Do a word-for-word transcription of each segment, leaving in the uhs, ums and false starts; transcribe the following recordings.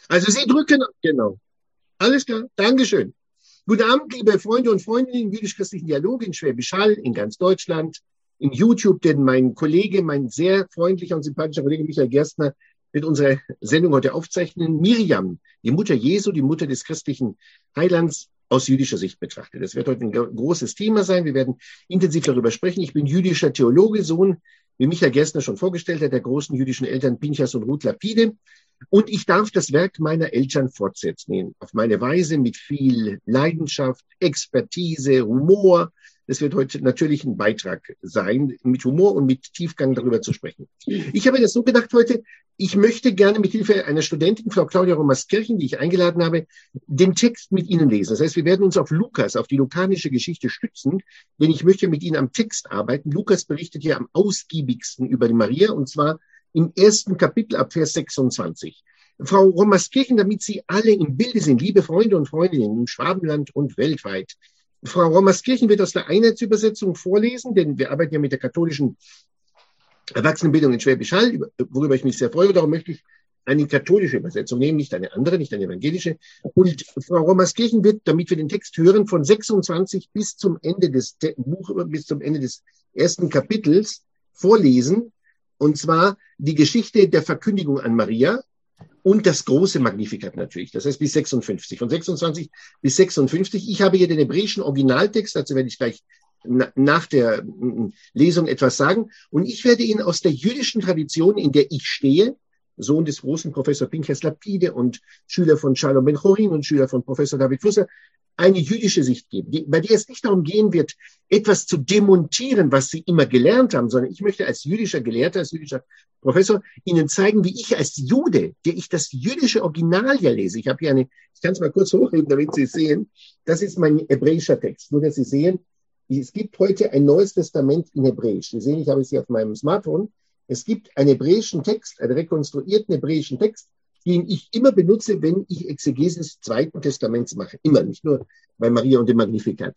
Also Sie drücken, genau. Alles klar, Dankeschön. Guten Abend, liebe Freunde und Freundinnen im jüdisch-christlichen Dialog in Schwäbisch Hall, in ganz Deutschland, in YouTube, denn mein Kollege, mein sehr freundlicher und sympathischer Kollege Michael Gerstner wird unsere Sendung heute aufzeichnen. Miriam, die Mutter Jesu, die Mutter des christlichen Heilands, aus jüdischer Sicht betrachtet. Das wird heute ein großes Thema sein. Wir werden intensiv darüber sprechen. Ich bin jüdischer Theologe, Sohn, wie Michael Gerstner schon vorgestellt hat, der großen jüdischen Eltern Pinchas und Ruth Lapide. Und ich darf das Werk meiner Eltern fortsetzen, auf meine Weise mit viel Leidenschaft, Expertise, Humor. Das wird heute natürlich ein Beitrag sein, mit Humor und mit Tiefgang darüber zu sprechen. Ich habe das so gedacht heute, ich möchte gerne mit Hilfe einer Studentin, Frau Claudia Romaskirchen, die ich eingeladen habe, den Text mit Ihnen lesen. Das heißt, wir werden uns auf Lukas, auf die lukanische Geschichte stützen, denn ich möchte mit Ihnen am Text arbeiten. Lukas berichtet ja am ausgiebigsten über die Maria, und zwar im ersten Kapitel ab Vers sechsundzwanzig. Frau Romaskirchen, damit Sie alle im Bilde sind, liebe Freunde und Freundinnen im Schwabenland und weltweit. Frau Romaskirchen wird aus der Einheitsübersetzung vorlesen, denn wir arbeiten ja mit der katholischen Erwachsenenbildung in Schwäbisch Hall, worüber ich mich sehr freue. Darum möchte ich eine katholische Übersetzung nehmen, nicht eine andere, nicht eine evangelische. Und Frau Romaskirchen wird, damit wir den Text hören, von sechsundzwanzig bis zum Ende des Buches, bis zum Ende des ersten Kapitels vorlesen. Und zwar die Geschichte der Verkündigung an Maria und das große Magnificat natürlich. Das heißt bis sechsundfünfzig. Von sechsundzwanzig bis sechsundfünfzig. Ich habe hier den hebräischen Originaltext, dazu werde ich gleich na, nach der m, Lesung etwas sagen. Und ich werde Ihnen aus der jüdischen Tradition, in der ich stehe, Sohn des großen Professor Pinchas Lapide und Schüler von Shalom Ben-Chorin und Schüler von Professor David Flusser, eine jüdische Sicht geben, die, bei der es nicht darum gehen wird, etwas zu demontieren, was Sie immer gelernt haben, sondern ich möchte als jüdischer Gelehrter, als jüdischer Professor Ihnen zeigen, wie ich als Jude, der ich das jüdische Original ja lese. Ich habe hier eine, ich kann es mal kurz hochheben, damit Sie es sehen. Das ist mein hebräischer Text. Nur, dass Sie sehen, es gibt heute ein Neues Testament in Hebräisch. Sie sehen, ich habe es hier auf meinem Smartphone. Es gibt einen hebräischen Text, einen rekonstruierten hebräischen Text, den ich immer benutze, wenn ich Exegese des Zweiten Testaments mache. Immer, nicht nur bei Maria und dem Magnificat.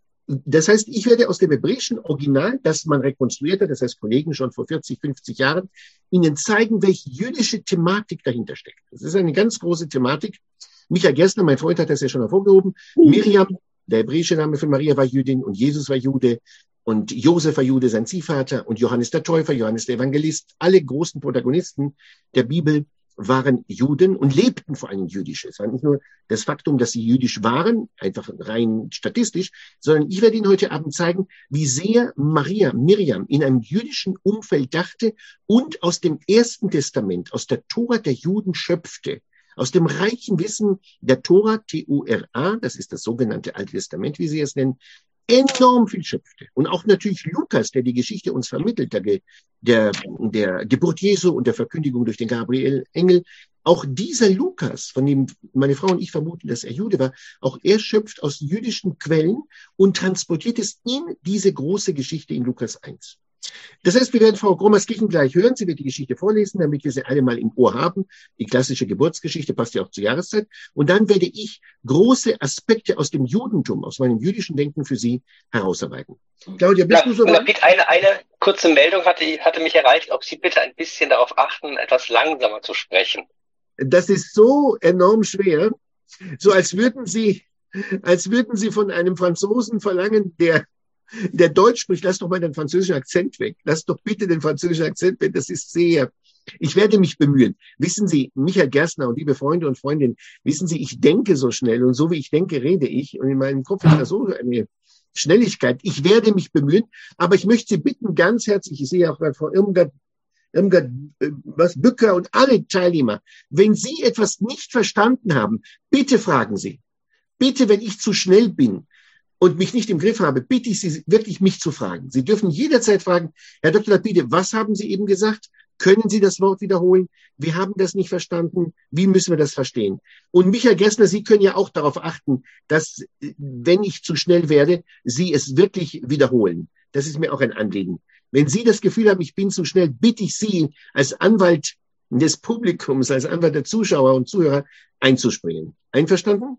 Das heißt, ich werde aus dem hebräischen Original, das man rekonstruiert hat, das heißt Kollegen schon vor vierzig, fünfzig Jahren, Ihnen zeigen, welche jüdische Thematik dahinter steckt. Das ist eine ganz große Thematik. Michael Gerstner, mein Freund, hat das ja schon hervorgehoben. Miriam, der hebräische Name von Maria, war Jüdin und Jesus war Jude. Und Josef war Jude, sein Ziehvater, und Johannes der Täufer, Johannes der Evangelist, alle großen Protagonisten der Bibel waren Juden und lebten vor allem jüdisch. Es war nicht nur das Faktum, dass sie jüdisch waren, einfach rein statistisch, sondern ich werde Ihnen heute Abend zeigen, wie sehr Maria, Miriam in einem jüdischen Umfeld dachte und aus dem Ersten Testament, aus der Tora der Juden schöpfte. Aus dem reichen Wissen der Tora, T U R A, das ist das sogenannte Alte Testament, wie Sie es nennen, enorm viel schöpfte. Und auch natürlich Lukas, der die Geschichte uns vermittelt, der, der, der Geburt Jesu und der Verkündigung durch den Gabriel-Engel. Auch dieser Lukas, von dem meine Frau und ich vermuten, dass er Jude war, auch er schöpft aus jüdischen Quellen und transportiert es in diese große Geschichte in Lukas eins. Das heißt, wir werden Frau Romaskirchen gleich hören. Sie wird die Geschichte vorlesen, damit wir sie alle mal im Ohr haben. Die klassische Geburtsgeschichte passt ja auch zur Jahreszeit. Und dann werde ich große Aspekte aus dem Judentum, aus meinem jüdischen Denken für Sie herausarbeiten. Claudia, bist Na, du so weit? Eine, eine kurze Meldung hatte, hatte mich erreicht, ob Sie bitte ein bisschen darauf achten, etwas langsamer zu sprechen. Das ist so enorm schwer, so als würden Sie, als würden Sie von einem Franzosen verlangen, der der Deutsch spricht, lass doch mal den französischen Akzent weg. Lass doch bitte den französischen Akzent weg. Das ist sehr, ich werde mich bemühen. Wissen Sie, Michael Gerstner und liebe Freunde und Freundinnen, wissen Sie, ich denke so schnell und so wie ich denke, rede ich. Und in meinem Kopf ist da so eine Schnelligkeit. Ich werde mich bemühen, aber ich möchte Sie bitten, ganz herzlich, ich sehe auch gerade Frau Irmgard, Irmgard, was Bücker und alle Teilnehmer, wenn Sie etwas nicht verstanden haben, bitte fragen Sie. Bitte, wenn ich zu schnell bin und mich nicht im Griff habe, bitte ich Sie wirklich, mich zu fragen. Sie dürfen jederzeit fragen, Herr Doktor Lapide, was haben Sie eben gesagt? Können Sie das Wort wiederholen? Wir haben das nicht verstanden. Wie müssen wir das verstehen? Und Michael Gerstner, Sie können ja auch darauf achten, dass, wenn ich zu schnell werde, Sie es wirklich wiederholen. Das ist mir auch ein Anliegen. Wenn Sie das Gefühl haben, ich bin zu schnell, bitte ich Sie als Anwalt des Publikums, als Anwalt der Zuschauer und Zuhörer einzuspringen. Einverstanden?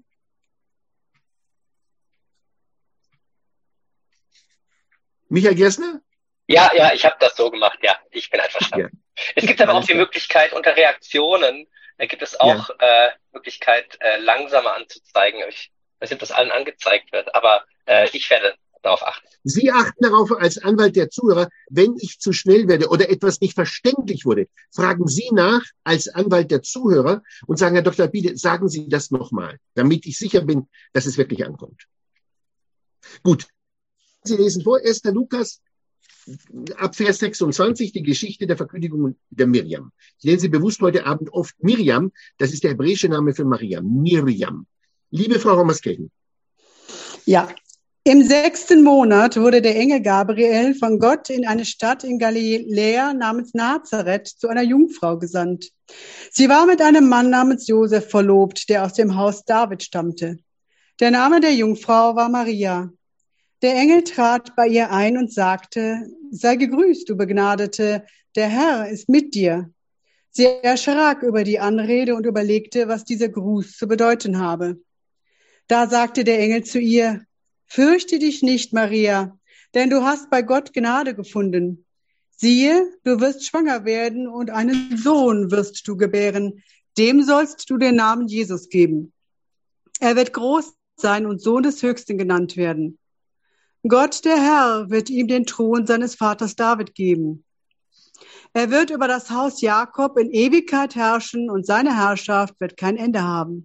Michael Gerstner? Ja, ja, ich habe das so gemacht, ja. Ich bin einverstanden. Ja. Es gibt aber auch die Möglichkeit, unter Reaktionen Da gibt es auch Ja. äh, Möglichkeit, äh, langsamer anzuzeigen. Ich weiß nicht, ob das allen angezeigt wird, aber äh, ich werde darauf achten. Sie achten darauf als Anwalt der Zuhörer, wenn ich zu schnell werde oder etwas nicht verständlich wurde, fragen Sie nach als Anwalt der Zuhörer und sagen, Herr Doktor Biede, sagen Sie das nochmal, damit ich sicher bin, dass es wirklich ankommt. Gut, Sie lesen vor, erster Lukas, ab Vers sechsundzwanzig, die Geschichte der Verkündigung der Miriam. Ich nenne sie bewusst heute Abend oft Miriam, das ist der hebräische Name für Maria, Miriam. Liebe Frau Rommerskirchen. Ja. Im sechsten Monat wurde der Engel Gabriel von Gott in eine Stadt in Galiläa namens Nazareth zu einer Jungfrau gesandt. Sie war mit einem Mann namens Josef verlobt, der aus dem Haus David stammte. Der Name der Jungfrau war Maria. Der Engel trat bei ihr ein und sagte, sei gegrüßt, du Begnadete, der Herr ist mit dir. Sie erschrak über die Anrede und überlegte, was dieser Gruß zu bedeuten habe. Da sagte der Engel zu ihr, fürchte dich nicht, Maria, denn du hast bei Gott Gnade gefunden. Siehe, du wirst schwanger werden und einen Sohn wirst du gebären. Dem sollst du den Namen Jesus geben. Er wird groß sein und Sohn des Höchsten genannt werden. Gott, der Herr, wird ihm den Thron seines Vaters David geben. Er wird über das Haus Jakob in Ewigkeit herrschen und seine Herrschaft wird kein Ende haben.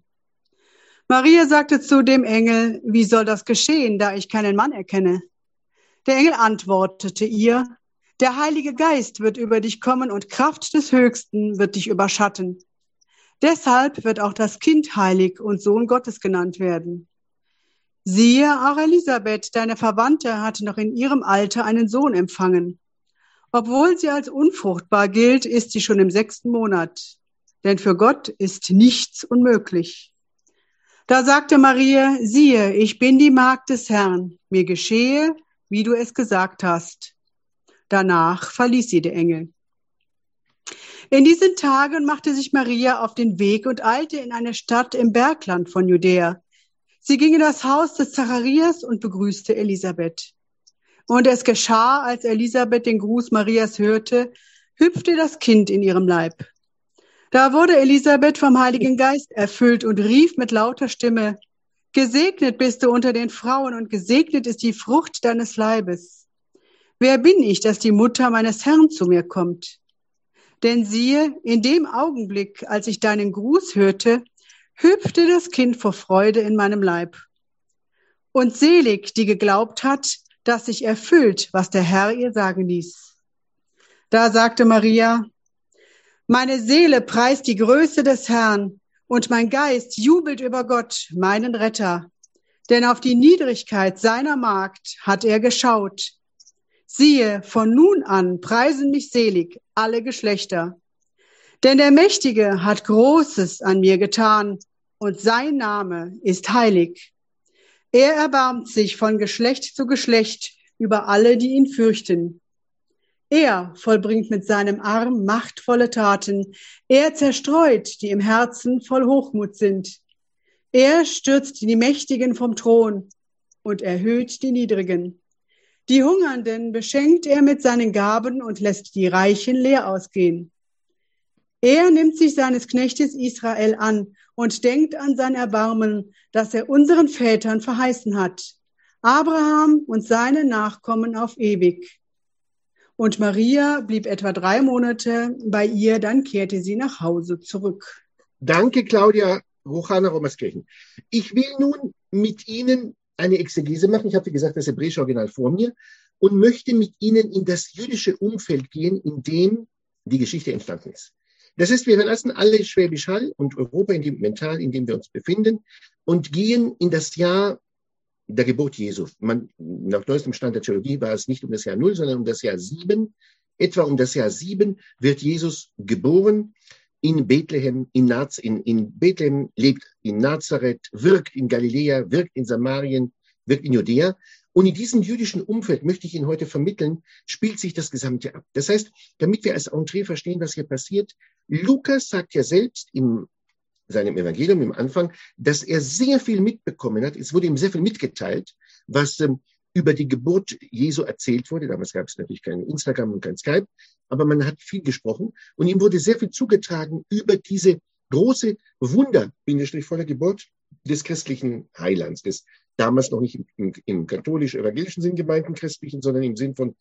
Maria sagte zu dem Engel, wie soll das geschehen, da ich keinen Mann erkenne? Der Engel antwortete ihr, der Heilige Geist wird über dich kommen und Kraft des Höchsten wird dich überschatten. Deshalb wird auch das Kind heilig und Sohn Gottes genannt werden. Siehe, auch Elisabeth, deine Verwandte, hatte noch in ihrem Alter einen Sohn empfangen. Obwohl sie als unfruchtbar gilt, ist sie schon im sechsten Monat. Denn für Gott ist nichts unmöglich. Da sagte Maria, siehe, ich bin die Magd des Herrn, mir geschehe, wie du es gesagt hast. Danach verließ sie der Engel. In diesen Tagen machte sich Maria auf den Weg und eilte in eine Stadt im Bergland von Judäa. Sie ging in das Haus des Zacharias und begrüßte Elisabeth. Und es geschah, als Elisabeth den Gruß Marias hörte, hüpfte das Kind in ihrem Leib. Da wurde Elisabeth vom Heiligen Geist erfüllt und rief mit lauter Stimme, gesegnet bist du unter den Frauen und gesegnet ist die Frucht deines Leibes. Wer bin ich, dass die Mutter meines Herrn zu mir kommt? Denn siehe, in dem Augenblick, als ich deinen Gruß hörte, hüpfte das Kind vor Freude in meinem Leib. Und selig, die geglaubt hat, dass sich erfüllt, was der Herr ihr sagen ließ. Da sagte Maria, meine Seele preist die Größe des Herrn und mein Geist jubelt über Gott, meinen Retter. Denn auf die Niedrigkeit seiner Magd hat er geschaut. Siehe, von nun an preisen mich selig alle Geschlechter. Denn der Mächtige hat Großes an mir getan und sein Name ist heilig. Er erbarmt sich von Geschlecht zu Geschlecht über alle, die ihn fürchten. Er vollbringt mit seinem Arm machtvolle Taten. Er zerstreut, die im Herzen voll Hochmut sind. Er stürzt die Mächtigen vom Thron und erhöht die Niedrigen. Die Hungernden beschenkt er mit seinen Gaben und lässt die Reichen leer ausgehen. Er nimmt sich seines Knechtes Israel an und denkt an sein Erbarmen, das er unseren Vätern verheißen hat, Abraham und seine Nachkommen auf ewig. Und Maria blieb etwa drei Monate bei ihr, dann kehrte sie nach Hause zurück. Danke, Claudia Rochana-Rommerskirchen. Ich will nun mit Ihnen eine Exegese machen. Ich habe, wie gesagt, das hebräische Original vor mir und möchte mit Ihnen in das jüdische Umfeld gehen, in dem die Geschichte entstanden ist. Das heißt, wir verlassen alle Schwäbisch Hall und Europa in dem mental, in dem wir uns befinden und gehen in das Jahr der Geburt Jesu. Man, nach neuestem Stand der Theologie war es nicht um das Jahr Null, sondern um das Jahr sieben. Etwa um das Jahr sieben wird Jesus geboren in Bethlehem, in, Naz, in, in Bethlehem, lebt in Nazareth, wirkt in Galiläa, wirkt in Samarien, wirkt in Judäa. Und in diesem jüdischen Umfeld möchte ich Ihnen heute vermitteln, spielt sich das Gesamte ab. Das heißt, damit wir als Entree verstehen, was hier passiert, Lukas sagt ja selbst im seinem Evangelium im Anfang, dass er sehr viel mitbekommen hat. Es wurde ihm sehr viel mitgeteilt, was ähm, über die Geburt Jesu erzählt wurde. Damals gab es natürlich kein Instagram und kein Skype, aber man hat viel gesprochen und ihm wurde sehr viel zugetragen über diese große Wunder, Bindestrich vor der Geburt des christlichen Heilands, des damals noch nicht im, im, im katholisch-evangelischen Sinn gemeinten christlichen, sondern im Sinn von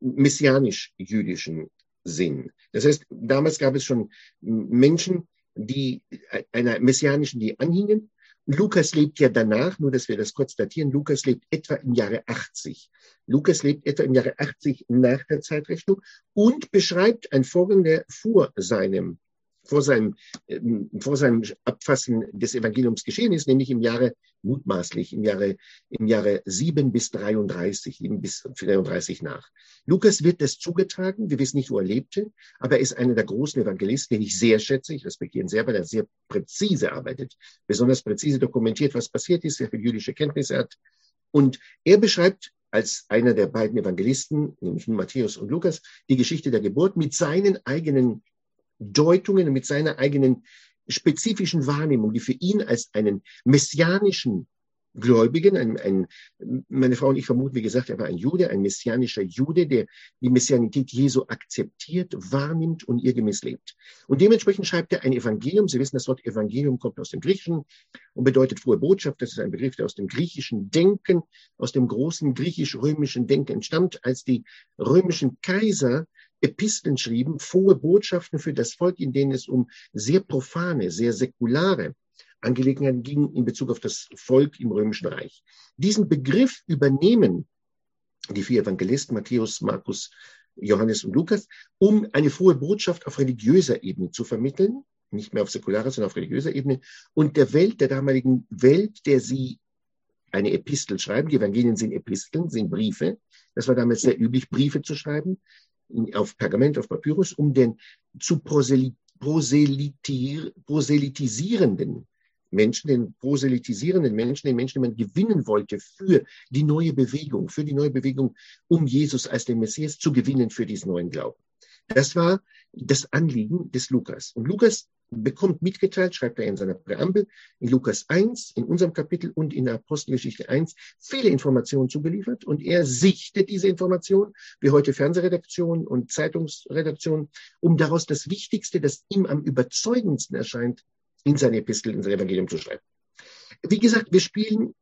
messianisch-jüdischen Sinn. Das heißt, damals gab es schon Menschen, die einer messianischen, die anhingen. Lukas lebt ja danach, nur dass wir das kurz datieren, Lukas lebt etwa im Jahre achtzig. Lukas lebt etwa im Jahre achtzig nach der Zeitrechnung und beschreibt ein Vorgang, der vor seinem, vor seinem, vor seinem Abfassen des Evangeliums geschehen ist, nämlich im Jahre, mutmaßlich, im Jahre, im Jahre sieben bis dreiunddreißig, sieben bis dreiunddreißig nach. Lukas wird das zugetragen, wir wissen nicht, wo er lebte, aber er ist einer der großen Evangelisten, den ich sehr schätze, ich respektiere ihn sehr, weil er sehr präzise arbeitet, besonders präzise dokumentiert, was passiert ist, sehr viel jüdische Kenntnisse hat. Und er beschreibt als einer der beiden Evangelisten, nämlich Matthäus und Lukas, die Geschichte der Geburt mit seinen eigenen Deutungen, mit seiner eigenen spezifischen Wahrnehmung, die für ihn als einen messianischen Gläubigen, ein, ein, meine Frau und ich vermuten, wie gesagt, er war ein Jude, ein messianischer Jude, der die Messianität Jesu akzeptiert, wahrnimmt und ihr gemäß lebt. Und dementsprechend schreibt er ein Evangelium. Sie wissen, das Wort Evangelium kommt aus dem Griechischen und bedeutet frohe Botschaft. Das ist ein Begriff, der aus dem griechischen Denken, aus dem großen griechisch-römischen Denken entstammt, als die römischen Kaiser Episteln schrieben, frohe Botschaften für das Volk, in denen es um sehr profane, sehr säkulare Angelegenheiten ging in Bezug auf das Volk im Römischen Reich. Diesen Begriff übernehmen die vier Evangelisten, Matthäus, Markus, Johannes und Lukas, um eine frohe Botschaft auf religiöser Ebene zu vermitteln, nicht mehr auf säkularer, sondern auf religiöser Ebene, und der Welt, der damaligen Welt, der sie eine Epistel schreiben. Die Evangelien sind Episteln, sind Briefe. Das war damals sehr üblich, Briefe zu schreiben, auf Pergament, auf Papyrus, um den zu proselyt, proselytir, proselytisierenden Menschen, den proselytisierenden Menschen, den Menschen, die man gewinnen wollte für die neue Bewegung, für die neue Bewegung, um Jesus als den Messias zu gewinnen für diesen neuen Glauben. Das war das Anliegen des Lukas. Und Lukas bekommt mitgeteilt, schreibt er in seiner Präambel, in Lukas eins, in unserem Kapitel und in der Apostelgeschichte eins, viele Informationen zugeliefert, und er sichtet diese Informationen, wie heute Fernsehredaktion und Zeitungsredaktion, um daraus das Wichtigste, das ihm am überzeugendsten erscheint, in seine Epistel, in sein Evangelium zu schreiben. Wie gesagt, wir spielen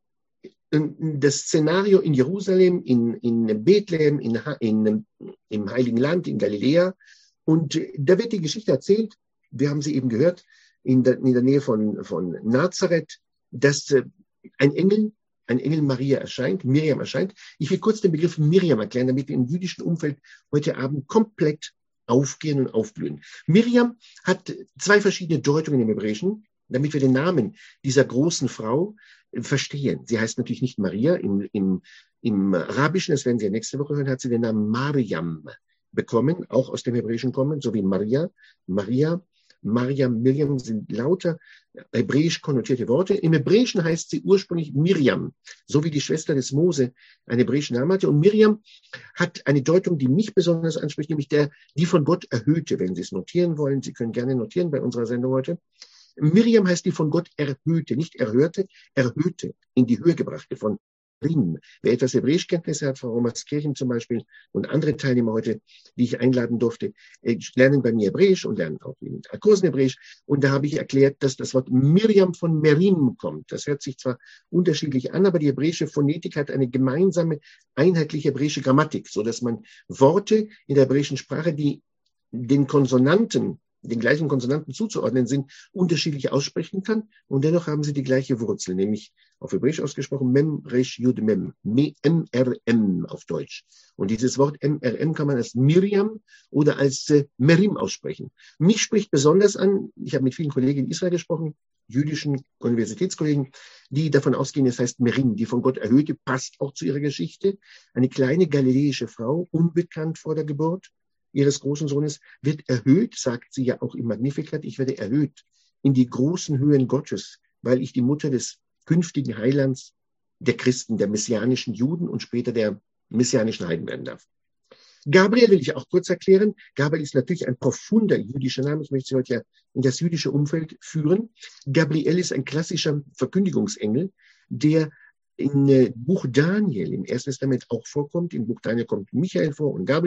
das Szenario in Jerusalem, in, in Bethlehem, in, in, im Heiligen Land, in Galiläa, und da wird die Geschichte erzählt, wir haben sie eben gehört, in der, in der Nähe von, von Nazareth, dass äh, ein Engel, ein Engel Maria erscheint, Miriam erscheint. Ich will kurz den Begriff Miriam erklären, damit wir im jüdischen Umfeld heute Abend komplett aufgehen und aufblühen. Miriam hat zwei verschiedene Deutungen im Hebräischen, damit wir den Namen dieser großen Frau verstehen. Sie heißt natürlich nicht Maria. Im, im, im Arabischen, das werden Sie ja nächste Woche hören, hat sie den Namen Mariam bekommen, auch aus dem Hebräischen kommen, so wie Maria, Maria, Mariam, Miriam sind lauter hebräisch konnotierte Worte. Im Hebräischen heißt sie ursprünglich Miriam, so wie die Schwester des Mose einen hebräischen Namen hatte. Und Miriam hat eine Deutung, die mich besonders anspricht, nämlich der, die von Gott erhöhte, wenn Sie es notieren wollen. Sie können gerne notieren bei unserer Sendung heute. Miriam heißt die von Gott erhöhte, nicht erhörte, erhöhte, in die Höhe gebrachte, von Rim. Wer etwas Hebräischkenntnisse hat, Frau Romerskirchen zum Beispiel und andere Teilnehmer heute, die ich einladen durfte, lernen bei mir Hebräisch und lernen auch in Kursen Hebräisch. Und da habe ich erklärt, dass das Wort Miriam von Merim kommt. Das hört sich zwar unterschiedlich an, aber die hebräische Phonetik hat eine gemeinsame, einheitliche hebräische Grammatik, so dass man Worte in der hebräischen Sprache, die den Konsonanten den gleichen Konsonanten zuzuordnen sind, unterschiedlich aussprechen kann. Und dennoch haben sie die gleiche Wurzel, nämlich auf Hebräisch ausgesprochen Mem, Resh, Yud, Mem. M R M auf Deutsch. Und dieses Wort M R M kann man als Miriam oder als äh, Merim aussprechen. Mich spricht besonders an, ich habe mit vielen Kollegen in Israel gesprochen, jüdischen Universitätskollegen, die davon ausgehen, es heißt Merim, die von Gott erhöhte, passt auch zu ihrer Geschichte. Eine kleine galiläische Frau, unbekannt vor der Geburt ihres großen Sohnes, wird erhöht, sagt sie ja auch im Magnificat, ich werde erhöht in die großen Höhen Gottes, weil ich die Mutter des künftigen Heilands der Christen, der messianischen Juden und später der messianischen Heiden werden darf. Gabriel will ich auch kurz erklären. Gabriel ist natürlich ein profunder jüdischer Name. Ich möchte Sie heute ja in das jüdische Umfeld führen. Gabriel ist ein klassischer Verkündigungsengel, der in äh, Buch Daniel im Ersten Testament auch vorkommt. Im Buch Daniel kommt Michael vor und Gabriel.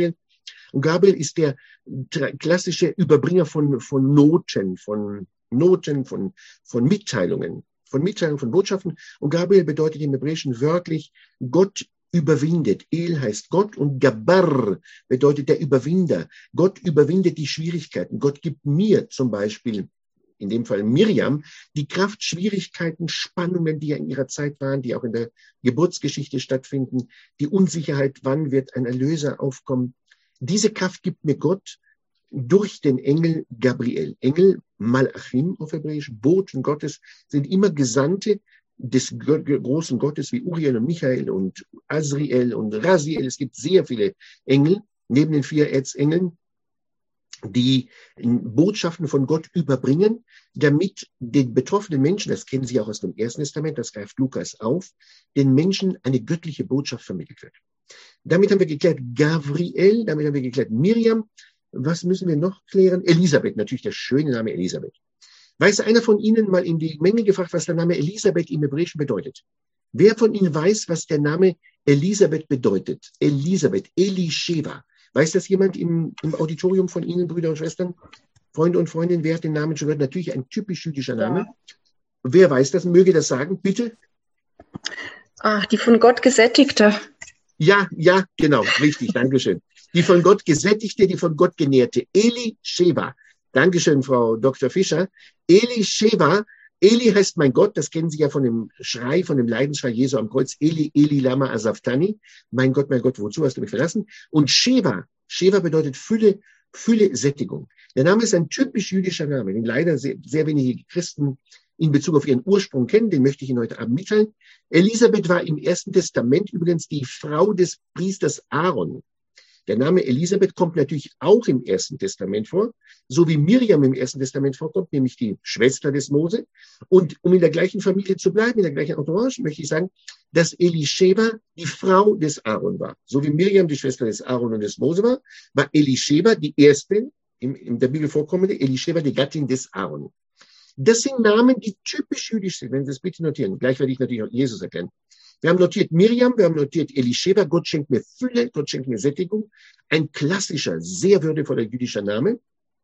Und Gabriel ist der klassische Überbringer von, von Noten, von Noten, von, von Mitteilungen, von Mitteilungen, von Botschaften. Und Gabriel bedeutet im Hebräischen wörtlich Gott überwindet. El heißt Gott und Gabar bedeutet der Überwinder. Gott überwindet die Schwierigkeiten. Gott gibt mir zum Beispiel, in dem Fall Miriam, die Kraft, Schwierigkeiten, Spannungen, die ja in ihrer Zeit waren, die auch in der Geburtsgeschichte stattfinden, die Unsicherheit, wann wird ein Erlöser aufkommen. Diese Kraft gibt mir Gott durch den Engel Gabriel. Engel, Malachim auf Hebräisch, Boten Gottes, sind immer Gesandte des großen Gottes wie Uriel und Michael und Azriel und Raziel. Es gibt sehr viele Engel, neben den vier Erzengeln, die Botschaften von Gott überbringen, damit den betroffenen Menschen, das kennen Sie auch aus dem Ersten Testament, das greift Lukas auf, den Menschen eine göttliche Botschaft vermittelt wird. Damit haben wir geklärt Gabriel, damit haben wir geklärt Miriam. Was müssen wir noch klären? Elisabeth, natürlich der schöne Name Elisabeth. Weiß einer von Ihnen mal in die Menge gefragt, was der Name Elisabeth im Hebräischen bedeutet? Wer von Ihnen weiß, was der Name Elisabeth bedeutet? Elisabeth, Elisheva. Weiß das jemand im, im Auditorium von Ihnen, Brüder und Schwestern, Freunde und Freundinnen? Wer hat den Namen schon gehört? Natürlich ein typisch jüdischer Name. Ja. Wer weiß das? Möge das sagen, bitte? Ach, die von Gott Gesättigte. Ja, ja, genau, richtig, Dankeschön. Die von Gott Gesättigte, die von Gott Genährte. Elisheva. Dankeschön, Frau Doktor Fischer. Elisheva, Eli heißt mein Gott, das kennen Sie ja von dem Schrei, von dem Leidensschrei Jesu am Kreuz. Eli, Eli, lama asaftani. Mein Gott, mein Gott, wozu hast du mich verlassen? Und Sheva, Sheva bedeutet Fülle, Fülle, Sättigung. Der Name ist ein typisch jüdischer Name, den leider sehr, sehr wenige Christen in Bezug auf ihren Ursprung kennen. Den möchte ich Ihnen heute Abend mitteilen. Elisabeth war im Ersten Testament übrigens die Frau des Priesters Aaron. Der Name Elisabeth kommt natürlich auch im Ersten Testament vor, so wie Miriam im Ersten Testament vorkommt, nämlich die Schwester des Mose. Und um in der gleichen Familie zu bleiben, in der gleichen Entourage, möchte ich sagen, dass Elisheva die Frau des Aaron war. So wie Miriam die Schwester des Aaron und des Mose war, war Elisheva die erste, in, in der Bibel vorkommende, Elisheva die Gattin des Aaron. Das sind Namen, die typisch jüdisch sind, wenn Sie das bitte notieren. Gleich werde ich natürlich auch Jesus erklären. Wir haben notiert Miriam, wir haben notiert Elisheva, Gott schenkt mir Fülle, Gott schenkt mir Sättigung. Ein klassischer, sehr würdevoller jüdischer Name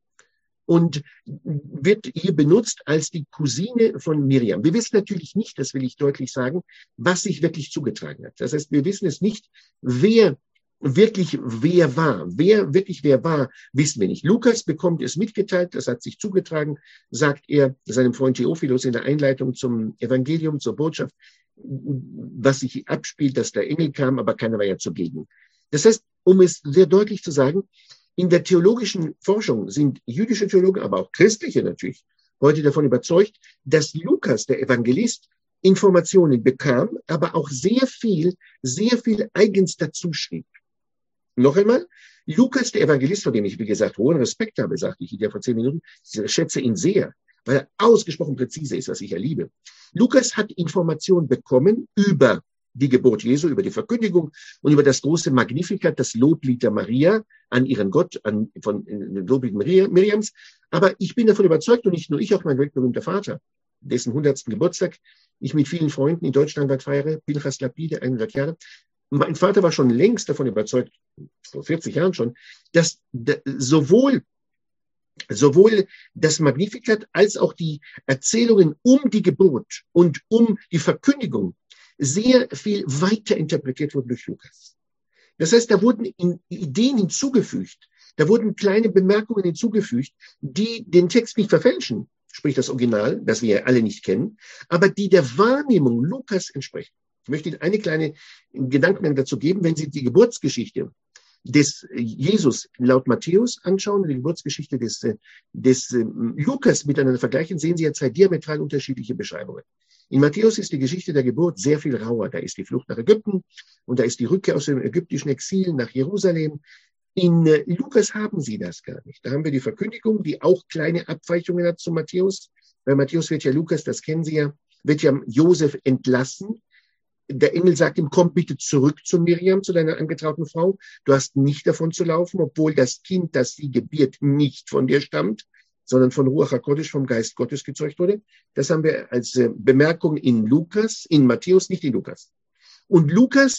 und wird hier benutzt als die Cousine von Miriam. Wir wissen natürlich nicht, das will ich deutlich sagen, was sich wirklich zugetragen hat. Das heißt, wir wissen es nicht, wer wirklich wer war. Wer wirklich wer war, wissen wir nicht. Lukas bekommt es mitgeteilt, das hat sich zugetragen, sagt er seinem Freund Theophilus in der Einleitung zum Evangelium, zur Botschaft, was sich abspielt, dass der Engel kam, aber keiner war ja zugegen. Das heißt, um es sehr deutlich zu sagen, in der theologischen Forschung sind jüdische Theologen, aber auch christliche natürlich, heute davon überzeugt, dass Lukas, der Evangelist, Informationen bekam, aber auch sehr viel, sehr viel eigens dazu schrieb. Noch einmal, Lukas, der Evangelist, vor dem ich, wie gesagt, hohen Respekt habe, sagte ich ja vor zehn Minuten, ich schätze ihn sehr, weil er ausgesprochen präzise ist, was ich ja liebe. Lukas hat Informationen bekommen über die Geburt Jesu, über die Verkündigung und über das große Magnificat, das Loblied der Maria an ihren Gott, an, von dem Loblied Miriams. Aber ich bin davon überzeugt, und nicht nur ich, auch mein weltberühmter Vater, dessen hundertsten Geburtstag ich mit vielen Freunden in Deutschland weit feiere, Pinchas Lapide, hundert Jahre. Mein Vater war schon längst davon überzeugt, vor vierzig Jahren schon, dass sowohl Sowohl das Magnificat als auch die Erzählungen um die Geburt und um die Verkündigung sehr viel weiter interpretiert wurden durch Lukas. Das heißt, da wurden Ideen hinzugefügt, da wurden kleine Bemerkungen hinzugefügt, die den Text nicht verfälschen, sprich das Original, das wir ja alle nicht kennen, aber die der Wahrnehmung Lukas entsprechen. Ich möchte Ihnen eine kleine Gedanken dazu geben, wenn Sie die Geburtsgeschichte des Jesus laut Matthäus anschauen, die Geburtsgeschichte des, des Lukas miteinander vergleichen, sehen Sie ja zwei diametral unterschiedliche Beschreibungen. In Matthäus ist die Geschichte der Geburt sehr viel rauer. Da ist die Flucht nach Ägypten und da ist die Rückkehr aus dem ägyptischen Exil nach Jerusalem. In Lukas haben Sie das gar nicht. Da haben wir die Verkündigung, die auch kleine Abweichungen hat zu Matthäus. Bei Matthäus wird ja Lukas, das kennen Sie ja, wird ja Josef entlassen. Der Engel sagt ihm, komm bitte zurück zu Miriam, zu deiner angetrauten Frau. Du hast nicht davon zu laufen, obwohl das Kind, das sie gebiert, nicht von dir stammt, sondern von Ruach HaKodesh, vom Geist Gottes gezeugt wurde. Das haben wir als Bemerkung in Lukas, in Matthäus, nicht in Lukas. Und Lukas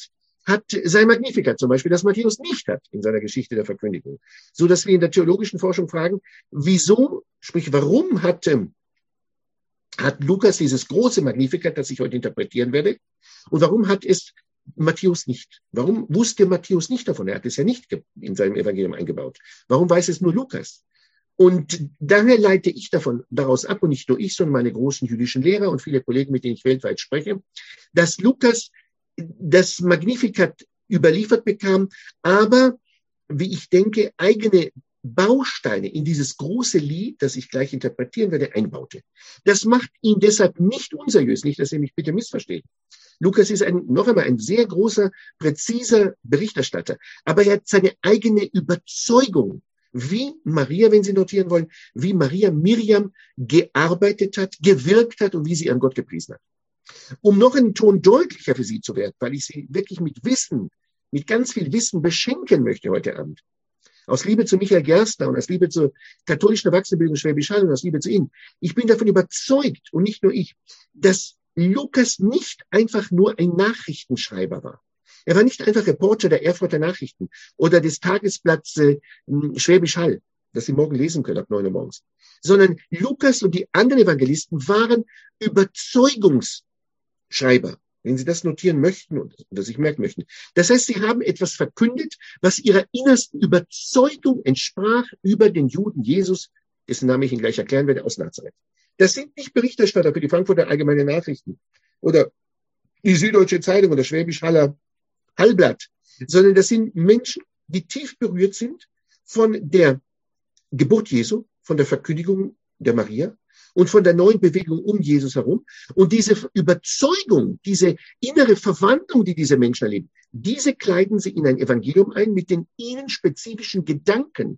hat sein Magnificat zum Beispiel, das Matthäus nicht hat in seiner Geschichte der Verkündigung. So dass wir in der theologischen Forschung fragen, wieso, sprich, warum hat, ähm, hat Lukas dieses große Magnificat, das ich heute interpretieren werde, und warum hat es Matthäus nicht? Warum wusste Matthäus nicht davon? Er hat es ja nicht in seinem Evangelium eingebaut. Warum weiß es nur Lukas? Und daher leite ich davon, daraus ab, und nicht nur ich, sondern meine großen jüdischen Lehrer und viele Kollegen, mit denen ich weltweit spreche, dass Lukas das Magnificat überliefert bekam, aber, wie ich denke, eigene Bausteine in dieses große Lied, das ich gleich interpretieren werde, einbaute. Das macht ihn deshalb nicht unseriös, nicht, dass ihr mich bitte missversteht. Lukas ist ein, noch einmal ein sehr großer, präziser Berichterstatter, aber er hat seine eigene Überzeugung, wie Maria, wenn Sie notieren wollen, wie Maria Miriam gearbeitet hat, gewirkt hat und wie sie an Gott gepriesen hat. Um noch einen Ton deutlicher für Sie zu werden, weil ich Sie wirklich mit Wissen, mit ganz viel Wissen beschenken möchte heute Abend. Aus Liebe zu Michael Gerstner und aus Liebe zur katholischen Erwachsenenbildung Schwäbisch Hall und aus Liebe zu Ihnen. Ich bin davon überzeugt, und nicht nur ich, dass Lukas nicht einfach nur ein Nachrichtenschreiber war. Er war nicht einfach Reporter der Erfurter Nachrichten oder des Tagesblatts äh, Schwäbisch Hall, das Sie morgen lesen können ab neun Uhr morgens, sondern Lukas und die anderen Evangelisten waren Überzeugungsschreiber, wenn Sie das notieren möchten oder sich merken möchten. Das heißt, sie haben etwas verkündet, was ihrer innersten Überzeugung entsprach über den Juden Jesus, dessen Namen ich Ihnen gleich erklären werde, aus Nazareth. Das sind nicht Berichterstatter für die Frankfurter Allgemeine Nachrichten oder die Süddeutsche Zeitung oder Schwäbisch Haller Hallblatt, sondern das sind Menschen, die tief berührt sind von der Geburt Jesu, von der Verkündigung der Maria und von der neuen Bewegung um Jesus herum. Und diese Überzeugung, diese innere Verwandlung, die diese Menschen erleben, diese kleiden sie in ein Evangelium ein mit den ihnen spezifischen Gedanken,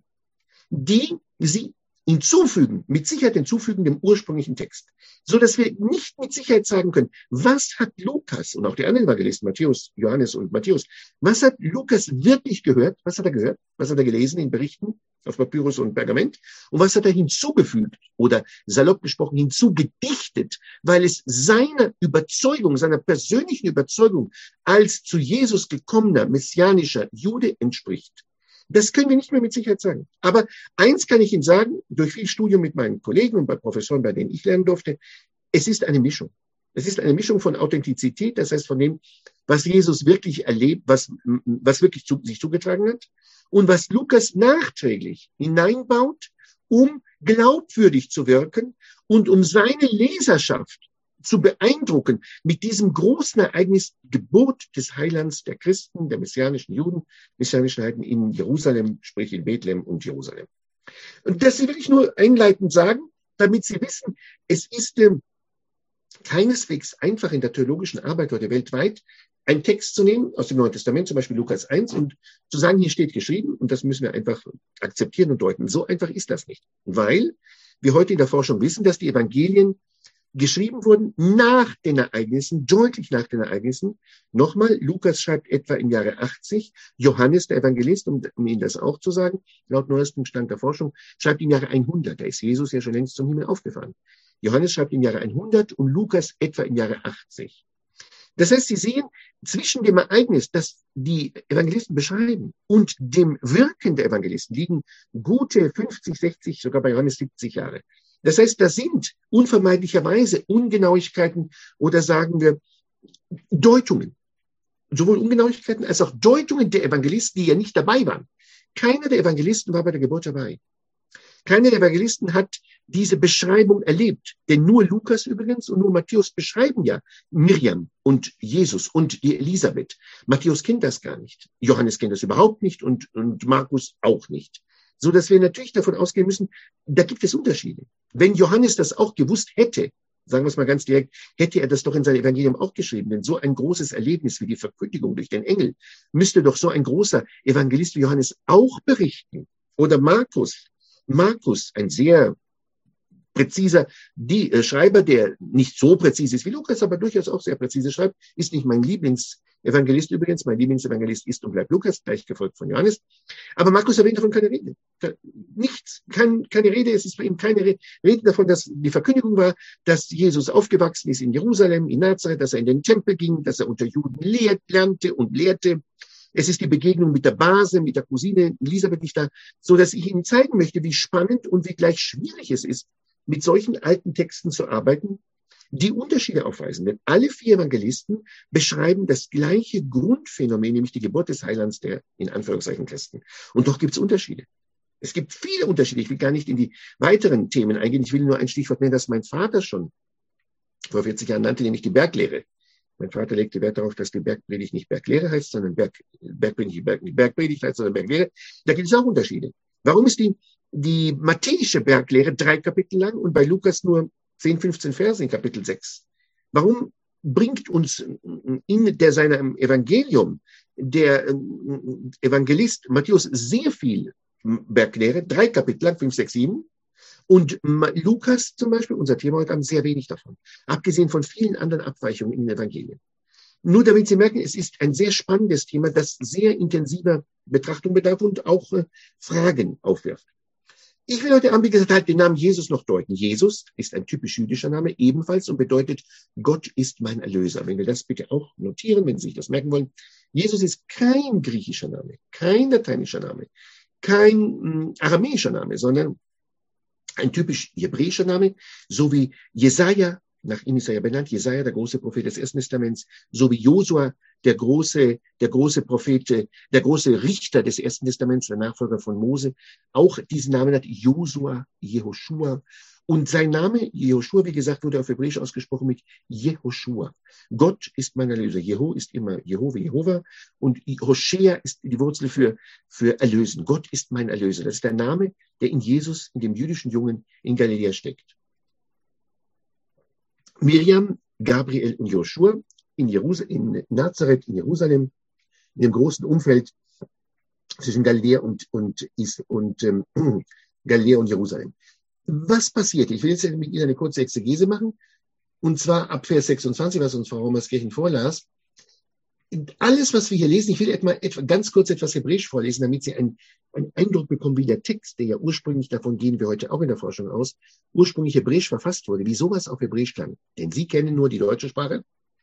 die sie hinzufügen, mit Sicherheit hinzufügen dem ursprünglichen Text, so dass wir nicht mit Sicherheit sagen können, was hat Lukas und auch die anderen Evangelisten, Matthäus, Johannes und Matthäus, was hat Lukas wirklich gehört, was hat er gehört, was hat er gelesen in Berichten auf Papyrus und Pergament und was hat er hinzugefügt oder salopp gesprochen hinzugedichtet, weil es seiner Überzeugung, seiner persönlichen Überzeugung als zu Jesus gekommener messianischer Jude entspricht. Das können wir nicht mehr mit Sicherheit sagen. Aber eins kann ich Ihnen sagen, durch viel Studium mit meinen Kollegen und bei Professoren, bei denen ich lernen durfte, es ist eine Mischung. Es ist eine Mischung von Authentizität, das heißt von dem, was Jesus wirklich erlebt, was, was wirklich zu, sich zugetragen hat und was Lukas nachträglich hineinbaut, um glaubwürdig zu wirken und um seine Leserschaft zu beeindrucken mit diesem großen Ereignis, Geburt des Heilands der Christen, der messianischen Juden, messianischen Heiden in Jerusalem, sprich in Bethlehem und Jerusalem. Und das will ich nur einleitend sagen, damit Sie wissen, es ist ähm, keineswegs einfach in der theologischen Arbeit heute weltweit, einen Text zu nehmen aus dem Neuen Testament, zum Beispiel Lukas eins, und zu sagen, hier steht geschrieben, und das müssen wir einfach akzeptieren und deuten. So einfach ist das nicht, weil wir heute in der Forschung wissen, dass die Evangelien geschrieben wurden nach den Ereignissen, deutlich nach den Ereignissen. Nochmal, Lukas schreibt etwa im Jahre achtzig, Johannes, der Evangelist, um, um Ihnen das auch zu sagen, laut neuestem Stand der Forschung, schreibt im Jahre hundert. Da ist Jesus ja schon längst zum Himmel aufgefahren. Johannes schreibt im Jahre hundert und Lukas etwa im Jahre achtzig. Das heißt, Sie sehen, zwischen dem Ereignis, das die Evangelisten beschreiben, und dem Wirken der Evangelisten liegen gute fünfzig, sechzig, sogar bei Johannes siebzig Jahre. Das heißt, da sind unvermeidlicherweise Ungenauigkeiten oder sagen wir Deutungen, sowohl Ungenauigkeiten als auch Deutungen der Evangelisten, die ja nicht dabei waren. Keiner der Evangelisten war bei der Geburt dabei. Keiner der Evangelisten hat diese Beschreibung erlebt. Denn nur Lukas übrigens und nur Matthäus beschreiben ja Miriam und Jesus und die Elisabeth. Matthäus kennt das gar nicht. Johannes kennt das überhaupt nicht und, und Markus auch nicht. So dass wir natürlich davon ausgehen müssen, da gibt es Unterschiede. Wenn Johannes das auch gewusst hätte, sagen wir es mal ganz direkt, hätte er das doch in sein Evangelium auch geschrieben. Denn so ein großes Erlebnis wie die Verkündigung durch den Engel müsste doch so ein großer Evangelist wie Johannes auch berichten. Oder Markus. Markus, ein sehr präziser die, äh, Schreiber, der nicht so präzise ist wie Lukas, aber durchaus auch sehr präzise schreibt, ist nicht mein Lieblings Evangelist übrigens, mein Lieblingsevangelist ist und bleibt Lukas, gleich gefolgt von Johannes. Aber Markus erwähnt davon keine Rede. Nichts, kein, keine Rede, es ist bei ihm keine Rede davon, dass die Verkündigung war, dass Jesus aufgewachsen ist in Jerusalem, in Nazareth, dass er in den Tempel ging, dass er unter Juden lehrt, lernte und lehrte. Es ist die Begegnung mit der Base, mit der Cousine Elisabeth nicht da, so dass ich Ihnen zeigen möchte, wie spannend und wie gleich schwierig es ist, mit solchen alten Texten zu arbeiten, die Unterschiede aufweisen. Denn alle vier Evangelisten beschreiben das gleiche Grundphänomen, nämlich die Geburt des Heilands der, in Anführungszeichen, Christen. Und doch gibt es Unterschiede. Es gibt viele Unterschiede. Ich will gar nicht in die weiteren Themen eingehen. Ich will nur ein Stichwort nennen, das mein Vater schon vor vierzig Jahren nannte, nämlich die Berglehre. Mein Vater legte Wert darauf, dass die Bergpredigt nicht Berglehre heißt, sondern Berg, Bergpredigt, Berg, nicht Bergpredigt heißt, sondern Berglehre. Da gibt es auch Unterschiede. Warum ist die, die matthäische Berglehre drei Kapitel lang und bei Lukas nur zehn, fünfzehn Verse in Kapitel sechs. Warum bringt uns in der seinem Evangelium der Evangelist Matthäus sehr viel Berglehre, drei Kapitel lang, fünf, sechs, sieben, und Lukas zum Beispiel, unser Thema heute Abend, sehr wenig davon, abgesehen von vielen anderen Abweichungen in den Evangelien. Nur damit Sie merken, es ist ein sehr spannendes Thema, das sehr intensiver Betrachtung bedarf und auch äh, Fragen aufwirft. Ich will heute Abend, wie gesagt, halt den Namen Jesus noch deuten. Jesus ist ein typisch jüdischer Name ebenfalls und bedeutet, Gott ist mein Erlöser. Wenn wir das bitte auch notieren, wenn Sie sich das merken wollen. Jesus ist kein griechischer Name, kein lateinischer Name, kein mh, aramäischer Name, sondern ein typisch hebräischer Name, so wie Jesaja, nach ihm ist er ja benannt, Jesaja, der große Prophet des Ersten Testaments, so wie Josua, der große, der große Prophet, der große Richter des Ersten Testaments, der Nachfolger von Mose, auch diesen Namen hat Josua, Jehoschua. Und sein Name, Jehoschua, wie gesagt, wurde auf Hebräisch ausgesprochen mit Jehoschua. Gott ist mein Erlöser. Jeho ist immer Jehove, Jehova. Und Hoshea ist die Wurzel für, für Erlösen. Gott ist mein Erlöser. Das ist der Name, der in Jesus, in dem jüdischen Jungen in Galiläa steckt. Miriam, Gabriel und Joshua in, Jerusal- in Nazareth, in Jerusalem, in dem großen Umfeld zwischen Galiläa und, und, und ähm, Galiläa und Jerusalem. Was passiert? Ich will jetzt mit Ihnen eine kurze Exegese machen, und zwar ab Vers sechsundzwanzig, was uns Frau Rommerskirchen vorlas. Alles, was wir hier lesen, ich will etwa, etwa ganz kurz etwas Hebräisch vorlesen, damit Sie einen, einen Eindruck bekommen, wie der Text, der ja ursprünglich, davon gehen wir heute auch in der Forschung aus, ursprünglich Hebräisch verfasst wurde, wie sowas auf Hebräisch klang. Denn Sie kennen nur die deutsche Sprache.